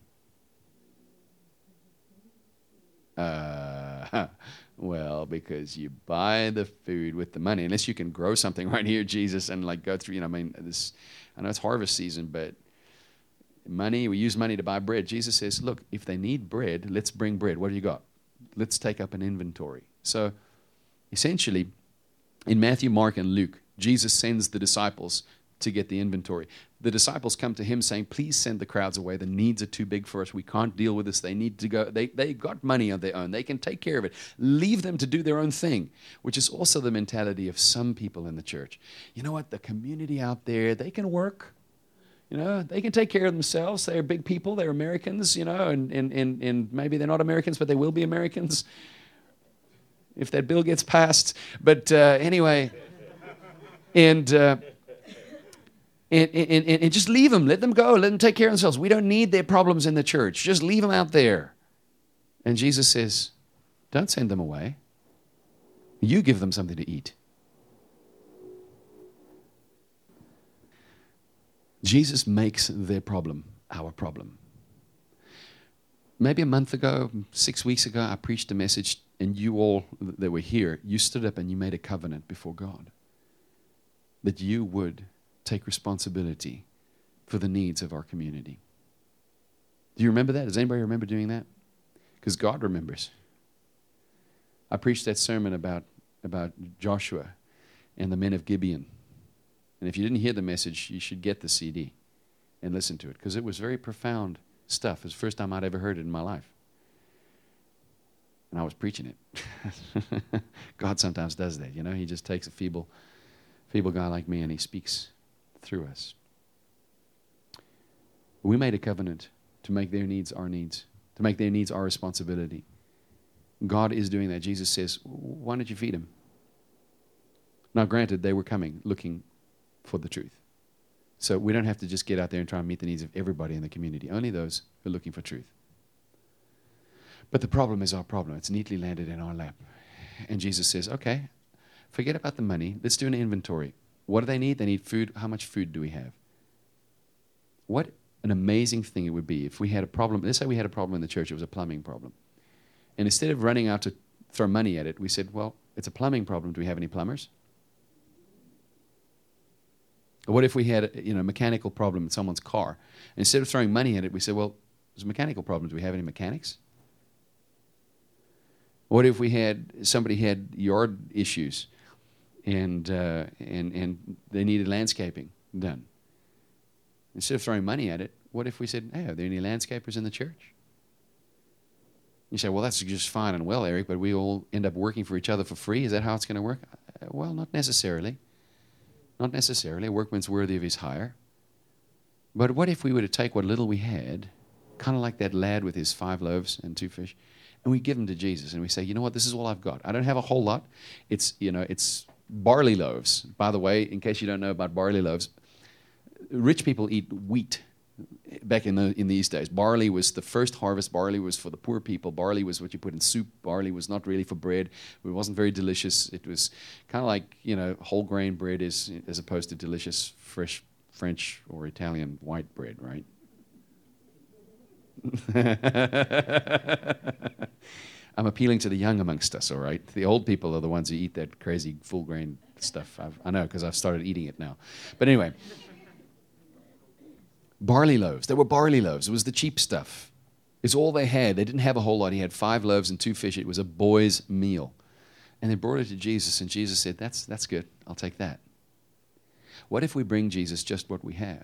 Uh, well, because you buy the food with the money. Unless you can grow something right here, Jesus, and like go through, you know, I mean, this, I know it's harvest season, but money, we use money to buy bread. Jesus says, look, if they need bread, let's bring bread. What do you got? Let's take up an inventory. So essentially, in Matthew, Mark, and Luke, Jesus sends the disciples to get the inventory. The disciples come to him saying, please send the crowds away. The needs are too big for us. We can't deal with this. They need to go. They, they got money of their own. They can take care of it. Leave them to do their own thing, which is also the mentality of some people in the church. You know what? The community out there, they can work. You know, they can take care of themselves. They're big people. They're Americans, you know, and, and, and, and maybe they're not Americans, but they will be Americans if that bill gets passed. But uh, anyway, and... Uh, And, and, and just leave them. Let them go. Let them take care of themselves. We don't need their problems in the church. Just leave them out there. And Jesus says, don't send them away. You give them something to eat. Jesus makes their problem our problem. Maybe a month ago, six weeks ago, I preached a message, and you all that were here, you stood up and you made a covenant before God that you would take responsibility for the needs of our community. Do you remember that? Does anybody remember doing that? Because God remembers. I preached that sermon about, about Joshua and the men of Gibeon. And if you didn't hear the message, you should get the C D and listen to it, because it was very profound stuff. It was the first time I'd ever heard it in my life. And I was preaching it. God sometimes does that, you know. He just takes a feeble, feeble guy like me and he speaks through us. We made a covenant to make their needs our needs, to make their needs our responsibility. God is doing that. Jesus says, why don't you feed them? Now, granted, they were coming looking for the truth. So we don't have to just get out there and try and meet the needs of everybody in the community, only those who are looking for truth. But the problem is our problem. It's neatly landed in our lap. And Jesus says, okay, forget about the money. Let's do an inventory. What do they need? They need food. How much food do we have? What an amazing thing it would be if we had a problem. Let's say we had a problem in the church. It was a plumbing problem. And instead of running out to throw money at it, we said, well, it's a plumbing problem. Do we have any plumbers? Or what if we had a you know, mechanical problem in someone's car? Instead of throwing money at it, we said, well, there's a mechanical problem. Do we have any mechanics? What if we had somebody had yard issues and uh, and and they needed landscaping done? Instead of throwing money at it, what if we said, hey, are there any landscapers in the church? You say, well, that's just fine and well, Eric, but we all end up working for each other for free. Is that how it's going to work? Uh, well, not necessarily. Not necessarily. A workman's worthy of his hire. But what if we were to take what little we had, kind of like that lad with his five loaves and two fish, and we give them to Jesus, and we say, you know what, this is all I've got. I don't have a whole lot. It's, you know, it's barley loaves. By the way, in case you don't know about barley loaves, rich people eat wheat back in the in these days. Barley was the first harvest. Barley was for the poor people. Barley was what you put in soup. Barley was not really for bread. It wasn't very delicious. It was kind of like, you know, whole grain bread is as opposed to delicious fresh French or Italian white bread, right? I'm appealing to the young amongst us, all right? The old people are the ones who eat that crazy full grain stuff. I've, I know, because I've started eating it now. But anyway, barley loaves. There were barley loaves. It was the cheap stuff. It's all they had. They didn't have a whole lot. He had five loaves and two fish. It was a boy's meal. And they brought it to Jesus, and Jesus said, that's, that's good. I'll take that. What if we bring Jesus just what we have?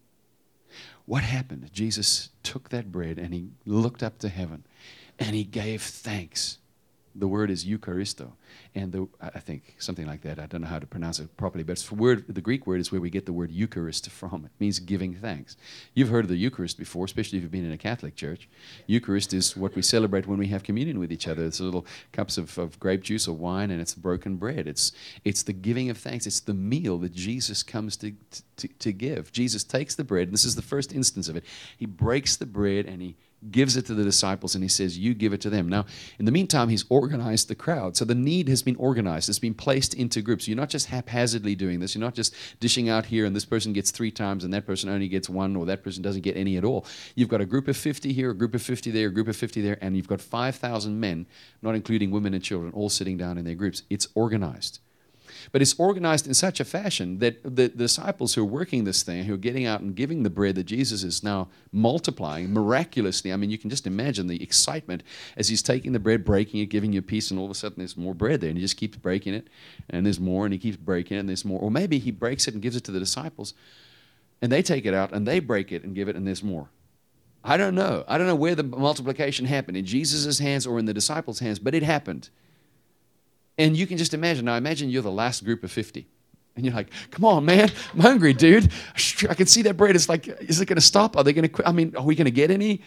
What happened? Jesus took that bread and he looked up to heaven and he gave thanks. The word is Eucharisto, and the, I think something like that. I don't know how to pronounce it properly, but it's the word. The Greek word is where we get the word Eucharist from. It means giving thanks. You've heard of the Eucharist before, especially if you've been in a Catholic church. Eucharist is what we celebrate when we have communion with each other. It's little cups of, of grape juice or wine, and it's broken bread. It's it's the giving of thanks. It's the meal that Jesus comes to to, to give. Jesus takes the bread, and this is the first instance of it. He breaks the bread and he gives it to the disciples, and he says, you give it to them. Now, in the meantime, he's organized the crowd. So the need has been organized. It's been placed into groups. You're not just haphazardly doing this. You're not just dishing out here, and this person gets three times, and that person only gets one, or that person doesn't get any at all. You've got a group of fifty here, a group of fifty there, a group of fifty there, and you've got five thousand men, not including women and children, all sitting down in their groups. It's organized. But it's organized in such a fashion that the disciples who are working this thing, who are getting out and giving the bread that Jesus is now multiplying miraculously, I mean, you can just imagine the excitement as he's taking the bread, breaking it, giving you a piece, and all of a sudden there's more bread there, and he just keeps breaking it, and there's more, and he keeps breaking it, and there's more. Or maybe he breaks it and gives it to the disciples, and they take it out, and they break it and give it, and there's more. I don't know. I don't know where the multiplication happened, in Jesus' hands or in the disciples' hands, but it happened. And you can just imagine. Now, imagine you're the last group of fifty. And you're like, come on, man. I'm hungry, dude. I can see that bread. It's like, is it going to stop? Are they going to quit? I mean, are we going to get any?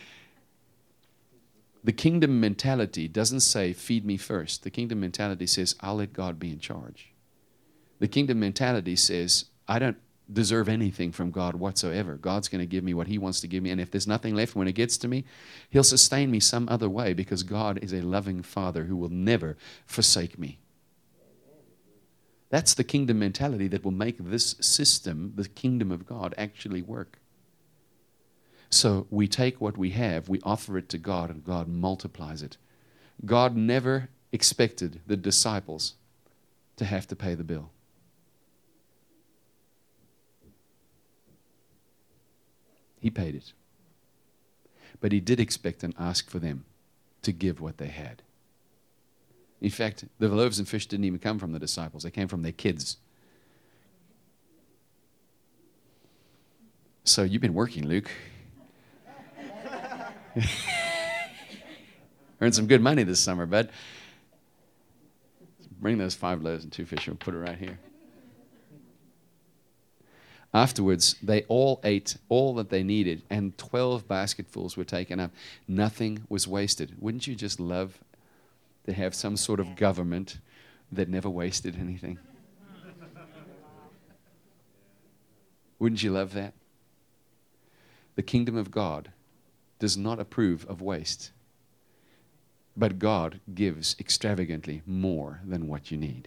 The kingdom mentality doesn't say, feed me first. The kingdom mentality says, I'll let God be in charge. The kingdom mentality says, I don't deserve anything from God whatsoever. God's going to give me what he wants to give me. And if there's nothing left when it gets to me, he'll sustain me some other way, because God is a loving Father who will never forsake me. That's the kingdom mentality that will make this system, the kingdom of God, actually work. So we take what we have, we offer it to God, and God multiplies it. God never expected the disciples to have to pay the bill. He paid it. But he did expect and ask for them to give what they had. In fact, the loaves and fish didn't even come from the disciples. They came from their kids. So you've been working, Luke. Earned some good money this summer, bud. Bring those five loaves and two fish and we'll put it right here. Afterwards, they all ate all that they needed, and twelve basketfuls were taken up. Nothing was wasted. Wouldn't you just love to have some sort of government that never wasted anything? Wouldn't you love that? The kingdom of God does not approve of waste. But God gives extravagantly more than what you need.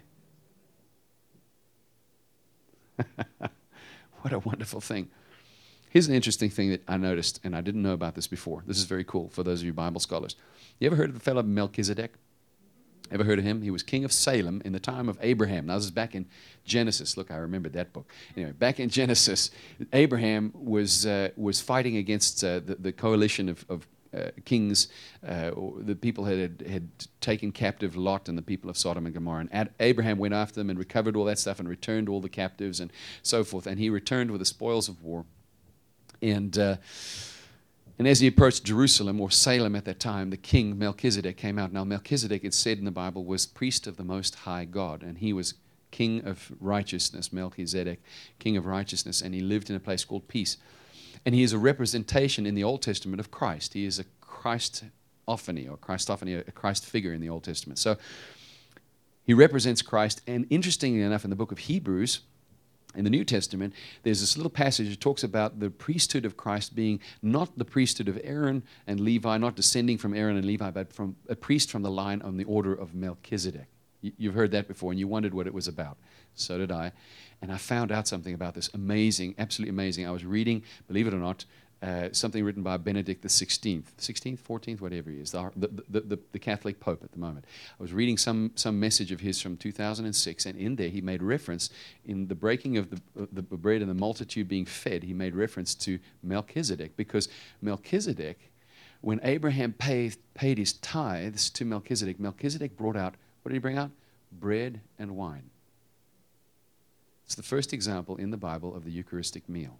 What a wonderful thing. Here's an interesting thing that I noticed, and I didn't know about this before. This is very cool for those of you Bible scholars. You ever heard of the fellow Melchizedek? Ever heard of him? He was king of Salem in the time of Abraham. Now, this is back in Genesis. Look, I remembered that book. Anyway, back in Genesis, Abraham was uh, was fighting against uh, the, the coalition of, of uh, kings. Uh, the people had, had taken captive Lot and the people of Sodom and Gomorrah. And Ad- Abraham went after them and recovered all that stuff and returned all the captives and so forth. And he returned with the spoils of war. And... Uh, And as he approached Jerusalem, or Salem at that time, the king Melchizedek came out. Now, Melchizedek, it's said in the Bible, was priest of the Most High God. And he was king of righteousness, Melchizedek, king of righteousness. And he lived in a place called Peace. And he is a representation in the Old Testament of Christ. He is a Christophany, or Christophany, a Christ figure in the Old Testament. So he represents Christ. And interestingly enough, in the book of Hebrews, in the New Testament, there's this little passage that talks about the priesthood of Christ being not the priesthood of Aaron and Levi, not descending from Aaron and Levi, but from a priest from the line on the order of Melchizedek. You've heard that before, and you wondered what it was about. So did I. And I found out something about this amazing, absolutely amazing. I was reading, believe it or not, uh, something written by Benedict the sixteenth, sixteenth, fourteenth, whatever he is, the, the, the, the Catholic Pope at the moment. I was reading some, some message of his from two thousand six, and in there he made reference, in the breaking of the, the bread and the multitude being fed, he made reference to Melchizedek, because Melchizedek, when Abraham paid, paid his tithes to Melchizedek, Melchizedek brought out, what did he bring out? Bread and wine. It's the first example in the Bible of the Eucharistic meal.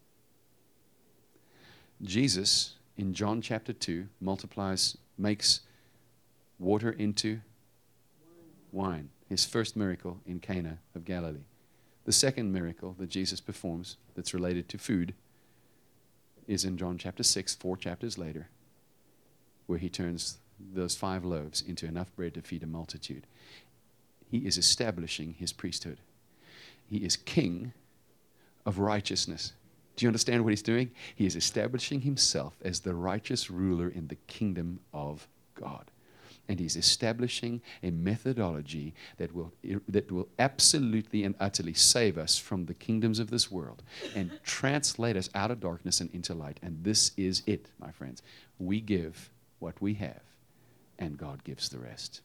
Jesus, in John chapter two, multiplies, makes water into wine. His first miracle in Cana of Galilee. The second miracle that Jesus performs that's related to food is in John chapter six, four chapters later, where he turns those five loaves into enough bread to feed a multitude. He is establishing his priesthood. He is king of righteousness. Do you understand what he's doing? He is establishing himself as the righteous ruler in the kingdom of God. And he's establishing a methodology that will, that will absolutely and utterly save us from the kingdoms of this world and translate us out of darkness and into light. And this is it, my friends. We give what we have, and God gives the rest.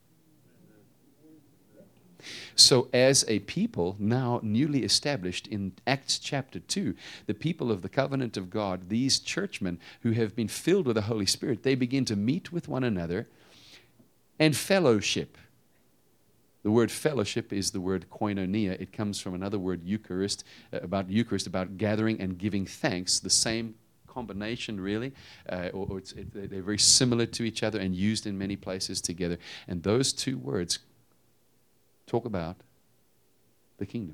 So as a people now newly established in Acts chapter two, the people of the covenant of God, these churchmen who have been filled with the Holy Spirit, they begin to meet with one another and fellowship. The word fellowship is the word koinonia. It comes from another word, Eucharist, uh, about Eucharist, about gathering and giving thanks, the same combination really, uh, or, or it's, it, they're very similar to each other and used in many places together. And those two words talk about the kingdom.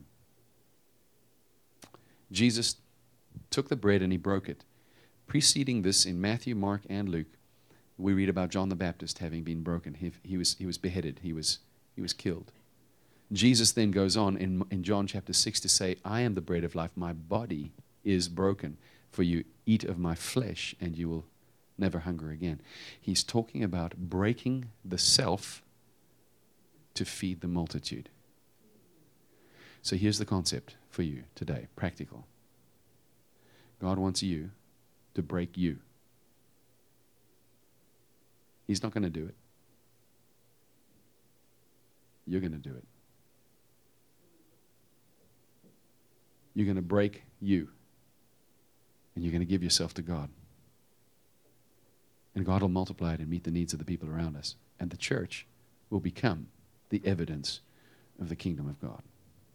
Jesus took the bread and he broke it. Preceding this in Matthew, Mark, and Luke, we read about John the Baptist having been broken. He, he, was, he was beheaded. He was, he was killed. Jesus then goes on in, in John chapter six to say, I am the bread of life. My body is broken for you. Eat of my flesh and you will never hunger again. He's talking about breaking the self to feed the multitude. So here's the concept for you today, practical. God wants you to break you. He's not going to do it. You're going to do it. You're going to break you. And you're going to give yourself to God. And God will multiply it and meet the needs of the people around us. And the church will become the evidence of the kingdom of God.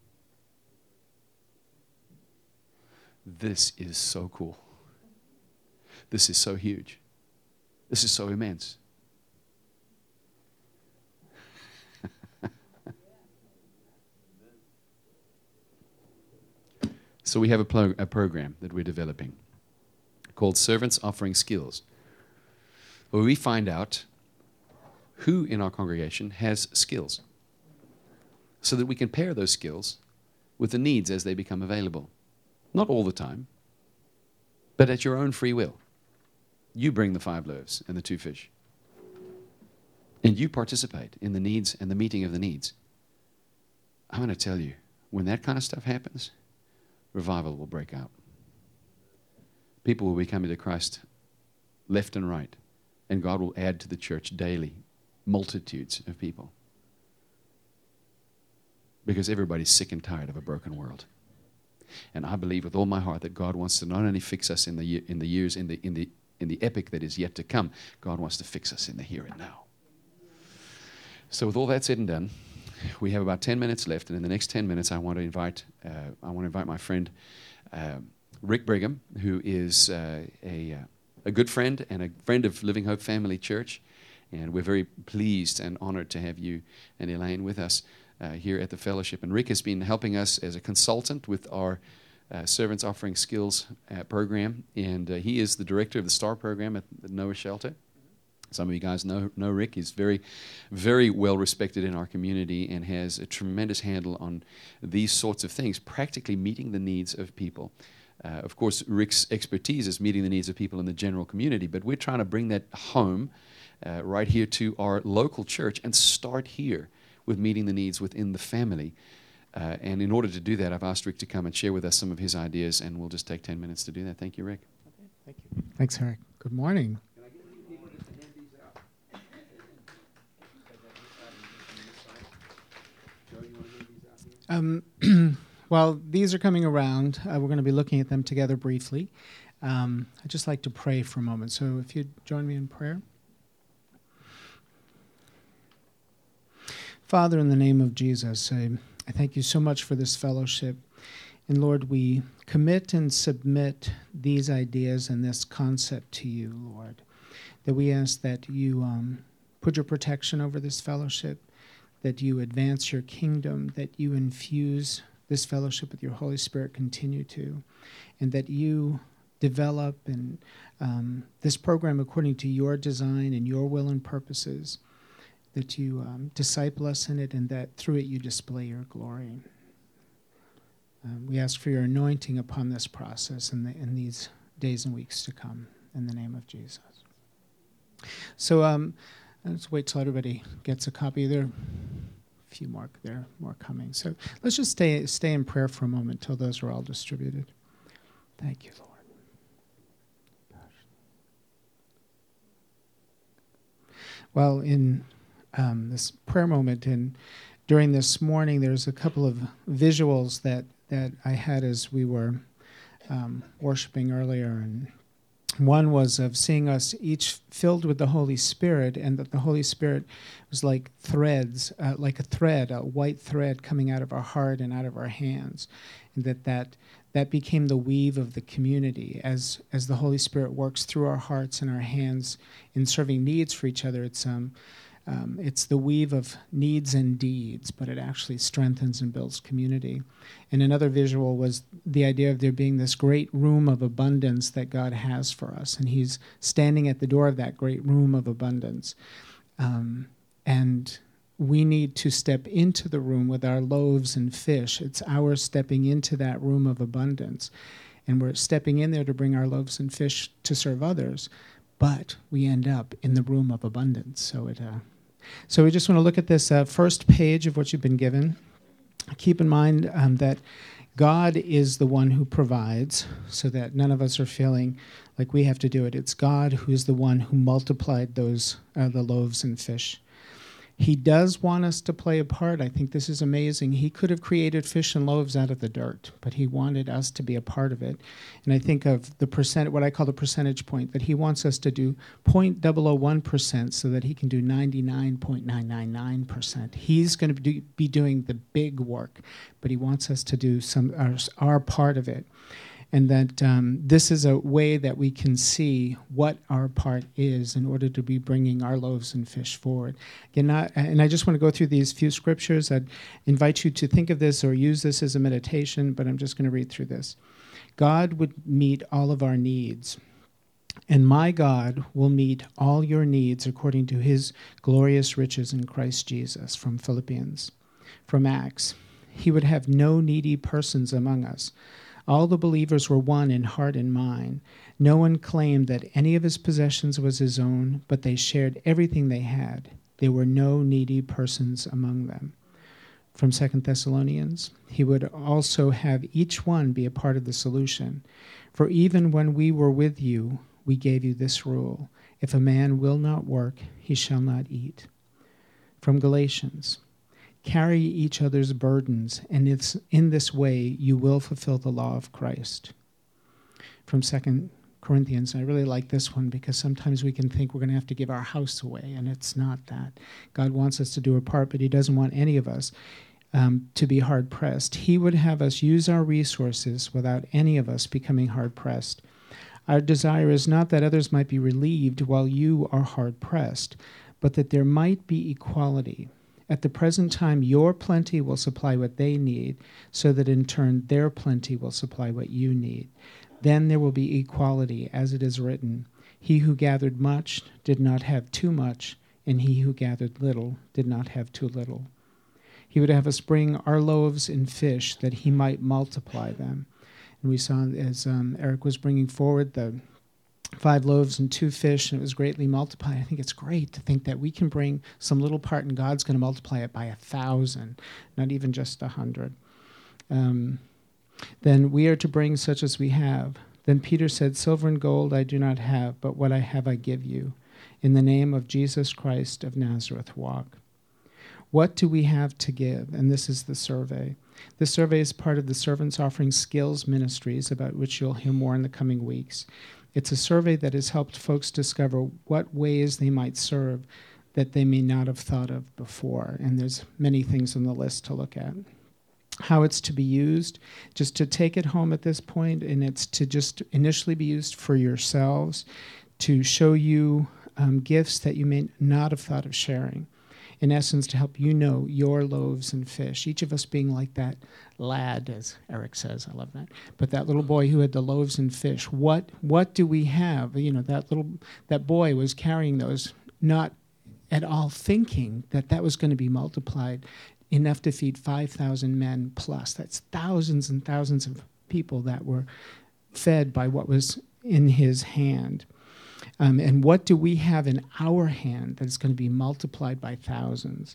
This is so cool. This is so huge. This is so immense. So we have a, pro- a program that we're developing called Servants Offering Skills, where we find out who in our congregation has skills so that we can pair those skills with the needs as they become available. Not all the time, but at your own free will. You bring the five loaves and the two fish. and you participate in the needs and the meeting of the needs, I'm going to tell you, when that kind of stuff happens, revival will break out. People will be coming to Christ left and right, and God will add to the church daily multitudes of people. Because everybody's sick and tired of a broken world. And I believe with all my heart that God wants to not only fix us in the ye- in the years, in the in the in the epic that is yet to come, God wants to fix us in the here and now. So with all that said and done, we have about ten minutes left, and in the next ten minutes, I want to invite uh, I want to invite my friend uh, Rick Brigham, who is uh, a uh, a good friend and a friend of Living Hope Family Church, and we're very pleased and honored to have you and Elaine with us uh, here at the fellowship. And Rick has been helping us as a consultant with our uh, Servants Offering Skills uh, program, and uh, he is the director of the STAR program at the Noah Shelter. Some of you guys know, know Rick. He's very, very well respected in our community and has a tremendous handle on these sorts of things, practically meeting the needs of people. Uh, of course, Rick's expertise is meeting the needs of people in the general community, but we're trying to bring that home uh, right here to our local church and start here with meeting the needs within the family. Uh, and in order to do that, I've asked Rick to come and share with us some of his ideas, and we'll just take ten minutes to do that. Thank you, Rick. Okay, thank you. Thanks, Eric. Good morning. Um, while these are coming around, uh, we're going to be looking at them together briefly. Um, I'd just like to pray for a moment. So if you'd join me in prayer. Father, in the name of Jesus, I, I thank you so much for this fellowship. And Lord, we commit and submit these ideas and this concept to you, Lord, that we ask that you um, put your protection over this fellowship, that you advance your kingdom, that you infuse this fellowship with your Holy Spirit, continue to, and that you develop and um, this program according to your design and your will and purposes, that you um, disciple us in it, and that through it you display your glory. Um, we ask for your anointing upon this process in, the, in these days and weeks to come, in the name of Jesus. So um, let's wait till everybody gets a copy there. A few more, there are more coming. So let's just stay stay in prayer for a moment till those are all distributed. Thank you, Lord. Gosh. Well, in um, this prayer moment and during this morning, there's a couple of visuals that, that I had as we were um, worshiping earlier, and one was of seeing us each filled with the Holy Spirit, and that the Holy Spirit was like threads, uh, like a thread, a white thread coming out of our heart and out of our hands, and that that, that became the weave of the community as as the Holy Spirit works through our hearts and our hands in serving needs for each other. It's um, um, it's the weave of needs and deeds, but it actually strengthens and builds community. And another visual was the idea of there being this great room of abundance that God has for us, and he's standing at the door of that great room of abundance. Um, and we need to step into the room with our loaves and fish. It's our stepping into that room of abundance. And we're stepping in there to bring our loaves and fish to serve others, but we end up in the room of abundance. So it. Uh, so we just want to look at this uh, first page of what you've been given. Keep in mind um, that God is the one who provides, so that none of us are feeling like we have to do it. It's God who is the one who multiplied those uh, the loaves and fish. He does want us to play a part. I think this is amazing. He could have created fish and loaves out of the dirt, but he wanted us to be a part of it. And I think of the percent, what I call the percentage point, that he wants us to do zero point zero zero one percent so that he can do ninety-nine point nine nine nine percent. He's going to do, be doing the big work, but he wants us to do some our, our part of it. And that um, this is a way that we can see what our part is in order to be bringing our loaves and fish forward. Again, not, and I just want to go through these few scriptures. I'd invite you to think of this or use this as a meditation, but I'm just going to read through this. God would meet all of our needs, and my God will meet all your needs according to his glorious riches in Christ Jesus, from Philippians. From Acts, he would have no needy persons among us. All the believers were one in heart and mind. No one claimed that any of his possessions was his own, but they shared everything they had. There were no needy persons among them. From Second Thessalonians, he would also have each one be a part of the solution. For even when we were with you, we gave you this rule: if a man will not work, he shall not eat. From Galatians, carry each other's burdens, and it's in this way you will fulfill the law of Christ. From Second Corinthians, I really like this one because sometimes we can think we're going to have to give our house away, and it's not that. God wants us to do our part, but he doesn't want any of us um, to be hard-pressed. He would have us use our resources without any of us becoming hard-pressed. Our desire is not that others might be relieved while you are hard-pressed, but that there might be equality. At the present time, your plenty will supply what they need, so that in turn their plenty will supply what you need. Then there will be equality, as it is written, he who gathered much did not have too much, and he who gathered little did not have too little. He would have us bring our loaves and fish, that he might multiply them. And we saw, as um, Eric was bringing forward, the five loaves and two fish, and it was greatly multiplied. I think it's great to think that we can bring some little part, and God's going to multiply it by a thousand, not even just a hundred. Um, Then we are to bring such as we have. Then Peter said, silver and gold I do not have, but what I have I give you. In the name of Jesus Christ of Nazareth, walk. What do we have to give? And this is the survey. This survey is part of the Servants Offering Skills Ministries, about which you'll hear more in the coming weeks. It's a survey that has helped folks discover what ways they might serve that they may not have thought of before. And there's many things on the list to look at. How it's to be used, just to take it home at this point, and it's to just initially be used for yourselves, to show you um, gifts that you may not have thought of sharing. In essence, to help you know your loaves and fish, each of us being like that lad, as Eric says, I love that, but that little boy who had the loaves and fish. What what do we have? You know, that little that boy was carrying those, not at all thinking that that was going to be multiplied enough to feed five thousand men plus. That's thousands and thousands of people that were fed by what was in his hand. Um, and what do we have in our hand that is going to be multiplied by thousands?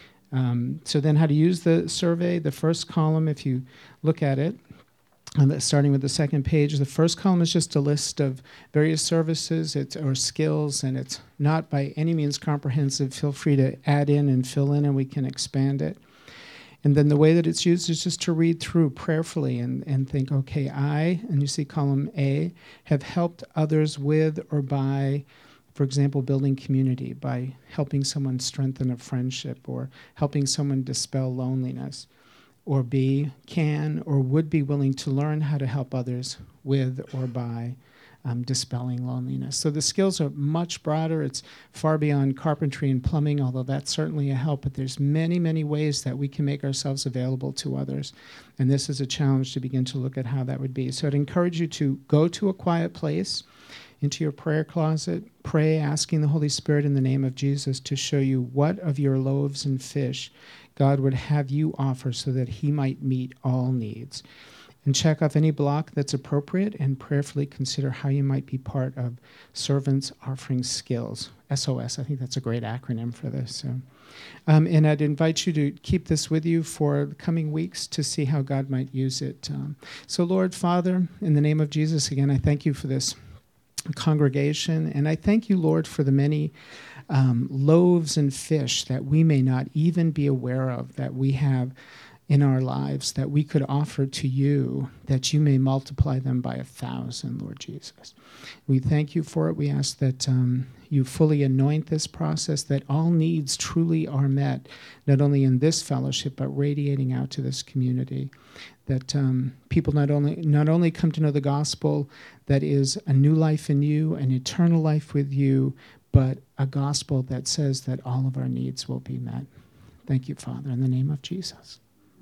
Um, so then how to use the survey. The first column, if you look at it, Um, starting with the second page, the first column is just a list of various services it's, or skills, and it's not by any means comprehensive. Feel free to add in and fill in, and we can expand it. And then the way that it's used is just to read through prayerfully and, and think, okay, I, and you see column A, have helped others with or by, for example, building community, by helping someone strengthen a friendship or helping someone dispel loneliness. Or B, can or would be willing to learn how to help others with or by um, dispelling loneliness. So the skills are much broader. It's far beyond carpentry and plumbing, although that's certainly a help. But there's many, many ways that we can make ourselves available to others. And this is a challenge to begin to look at how that would be. So I'd encourage you to go to a quiet place, into your prayer closet, pray, asking the Holy Spirit in the name of Jesus to show you what of your loaves and fish God would have you offer so that he might meet all needs. And check off any block that's appropriate and prayerfully consider how you might be part of Servants Offering Skills, S O S. I think that's a great acronym for this. So, um, and I'd invite you to keep this with you for the coming weeks to see how God might use it. Um, so, Lord, Father, in the name of Jesus, again, I thank you for this congregation, and I thank you, Lord, for the many Um, loaves and fish that we may not even be aware of, that we have in our lives, that we could offer to you, that you may multiply them by a thousand, Lord Jesus. We thank you for it. We ask that um, you fully anoint this process, that all needs truly are met, not only in this fellowship, but radiating out to this community. That um, people not only not only come to know the gospel, that is a new life in you, an eternal life with you, but a gospel that says that all of our needs will be met. Thank you, Father, in the name of Jesus.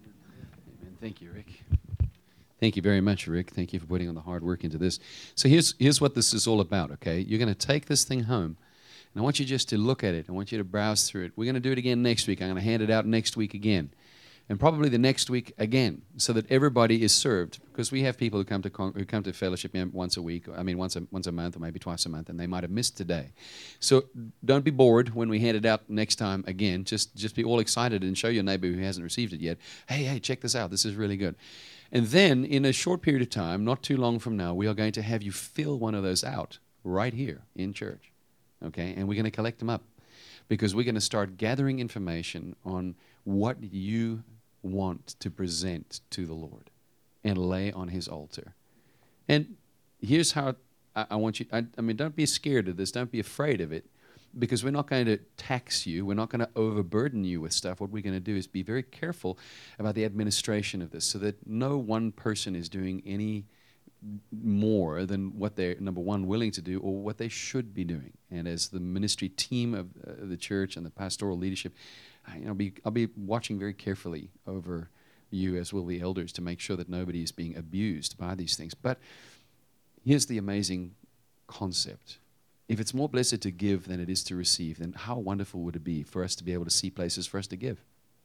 Amen. Thank you, Rick. Thank you very much, Rick. Thank you for putting on the hard work into this. So here's here's what this is all about, okay? You're going to take this thing home, and I want you just to look at it. I want you to browse through it. We're going to do it again next week. I'm going to hand it out next week again. and probably the next week again, so that everybody is served. Because we have people who come to con- who come to fellowship once a week, I mean once a once a month, or maybe twice a month, and they might have missed today. So don't be bored when we hand it out next time again. Just just be all excited and show your neighbor who hasn't received it yet. Hey, hey, check this out. This is really good. And then in a short period of time, not too long from now, we are going to have you fill one of those out right here in church. Okay, and we're going to collect them up, because we're going to start gathering information on what you want to present to the Lord and lay on His altar. And here's how I, I want you, I, I mean, don't be scared of this. Don't be afraid of it, because we're not going to tax you. We're not going to overburden you with stuff. What we're going to do is be very careful about the administration of this, so that no one person is doing any more than what they're, number one, willing to do, or what they should be doing. And as the ministry team of uh, the church and the pastoral leadership, I, you know, be, I'll be watching very carefully over you, as will the elders, to make sure that nobody is being abused by these things. But here's the amazing concept. If it's more blessed to give than it is to receive, then how wonderful would it be for us to be able to see places for us to give?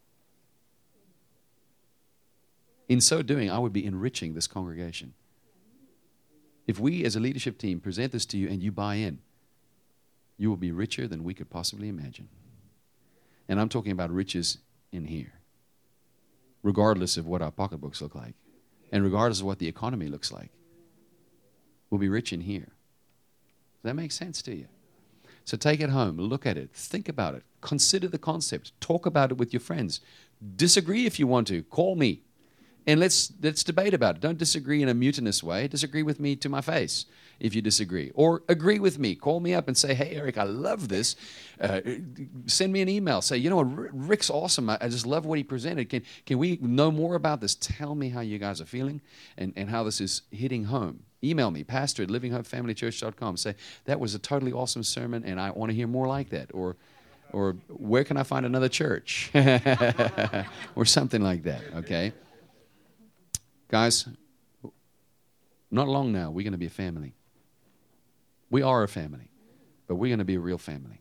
In so doing, I would be enriching this congregation. If we as a leadership team present this to you and you buy in, you will be richer than we could possibly imagine. And I'm talking about riches in here, regardless of what our pocketbooks look like, and regardless of what the economy looks like. We'll be rich in here. Does that make sense to you? So take it home, look at it, think about it, consider the concept, talk about it with your friends. Disagree if you want to, call me. And let's let's debate about it. Don't disagree in a mutinous way. Disagree with me to my face if you disagree. Or agree with me. Call me up and say, hey, Eric, I love this. Uh, send me an email. Say, you know what, Rick's awesome. I, I just love what he presented. Can can we know more about this? Tell me how you guys are feeling and, and how this is hitting home. Email me, pastor at living hope family church dot com. Say, that was a totally awesome sermon, and I want to hear more like that. Or, or where can I find another church? Or something like that, okay? Guys, not long now, we're going to be a family. We are a family, but we're going to be a real family.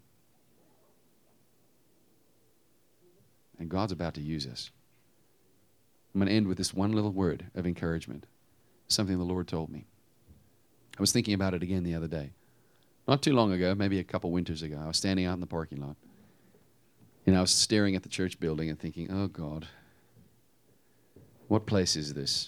And God's about to use us. I'm going to end with this one little word of encouragement, something the Lord told me. I was thinking about it again the other day. Not too long ago, maybe a couple winters ago, I was standing out in the parking lot, and I was staring at the church building and thinking, oh, God, what place is this?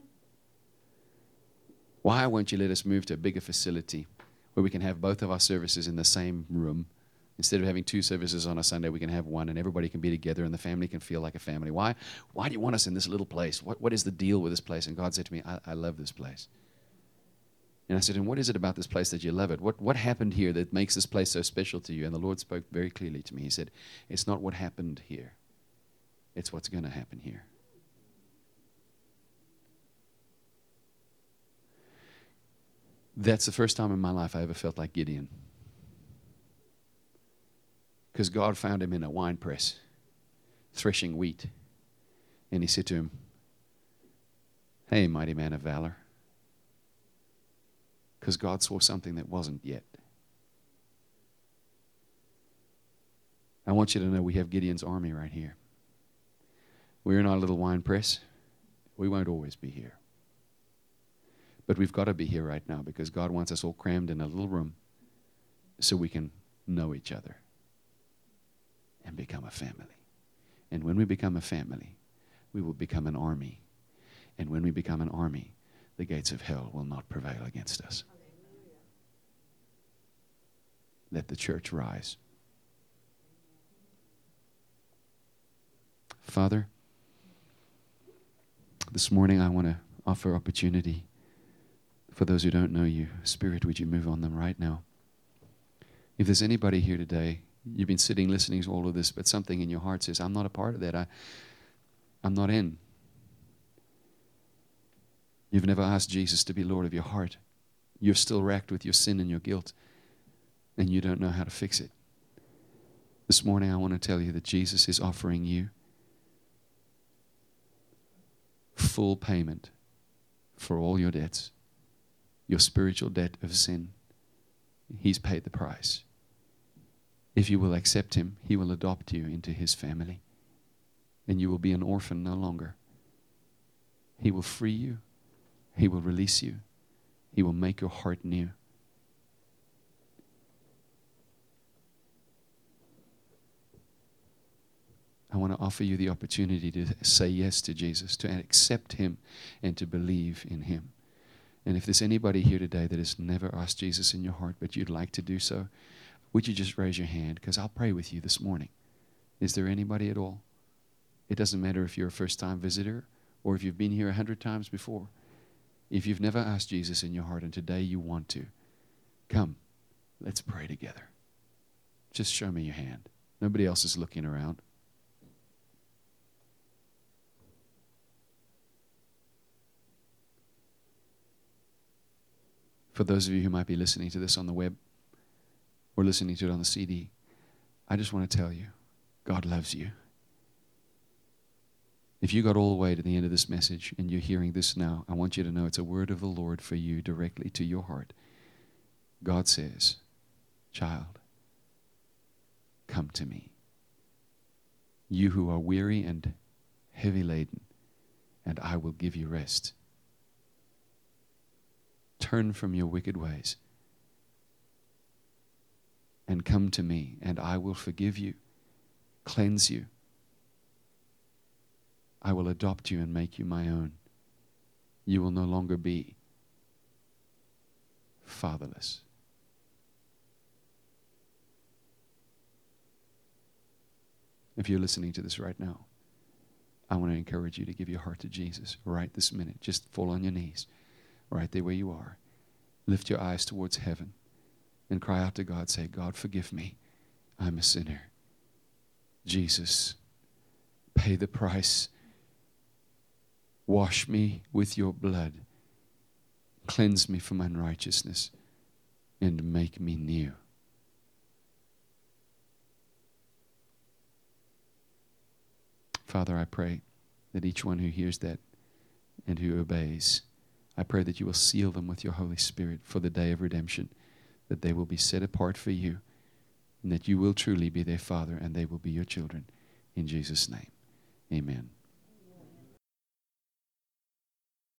Why won't you let us move to a bigger facility where we can have both of our services in the same room? Instead of having two services on a Sunday, we can have one, and everybody can be together, and the family can feel like a family. Why Why do you want us in this little place? What What is the deal with this place? And God said to me, I, I love this place. And I said, and what is it about this place that you love it? What What happened here that makes this place so special to you? And the Lord spoke very clearly to me. He said, it's not what happened here. It's what's going to happen here. That's the first time in my life I ever felt like Gideon. Because God found him in a wine press, threshing wheat. And he said to him, hey, mighty man of valor. Because God saw something that wasn't yet. I want you to know we have Gideon's army right here. We're in our little wine press. We won't always be here. But we've got to be here right now, because God wants us all crammed in a little room so we can know each other and become a family. And when we become a family, we will become an army. And when we become an army, the gates of hell will not prevail against us. Let the church rise. Father, this morning I want to offer opportunity for those who don't know you. Spirit, would you move on them right now? If there's anybody here today, you've been sitting listening to all of this, but something in your heart says, I'm not a part of that. I, I'm not in. You've never asked Jesus to be Lord of your heart. You're still racked with your sin and your guilt, and you don't know how to fix it. This morning I want to tell you that Jesus is offering you full payment for all your debts. Your spiritual debt of sin. He's paid the price. If you will accept him, he will adopt you into his family. and you will be an orphan no longer. He will free you. He will release you. He will make your heart new. I want to offer you the opportunity to say yes to Jesus, to accept Him, and to believe in Him. And if there's anybody here today that has never asked Jesus in your heart, but you'd like to do so, would you just raise your hand? Because I'll pray with you this morning. Is there anybody at all? It doesn't matter if you're a first-time visitor or if you've been here a hundred times before. If you've never asked Jesus in your heart and today you want to, come, let's pray together. Just show me your hand. Nobody else is looking around. For those of you who might be listening to this on the web or listening to it on the C D, I just want to tell you, God loves you. If you got all the way to the end of this message and you're hearing this now, I want you to know it's a word of the Lord for you directly to your heart. God says, child, come to me. You who are weary and heavy laden, and I will give you rest. Turn from your wicked ways and come to me, and I will forgive you, cleanse you. I will adopt you and make you my own. You will no longer be fatherless. If you're listening to this right now, I want to encourage you to give your heart to Jesus right this minute. Just fall on your knees right there where you are. Lift your eyes towards heaven and cry out to God. Say, God, forgive me. I'm a sinner. Jesus, pay the price. Wash me with your blood. Cleanse me from unrighteousness and make me new. Father, I pray that each one who hears that and who obeys, I pray that you will seal them with your Holy Spirit for the day of redemption, that they will be set apart for you, and that you will truly be their Father and they will be your children. In Jesus' name, amen.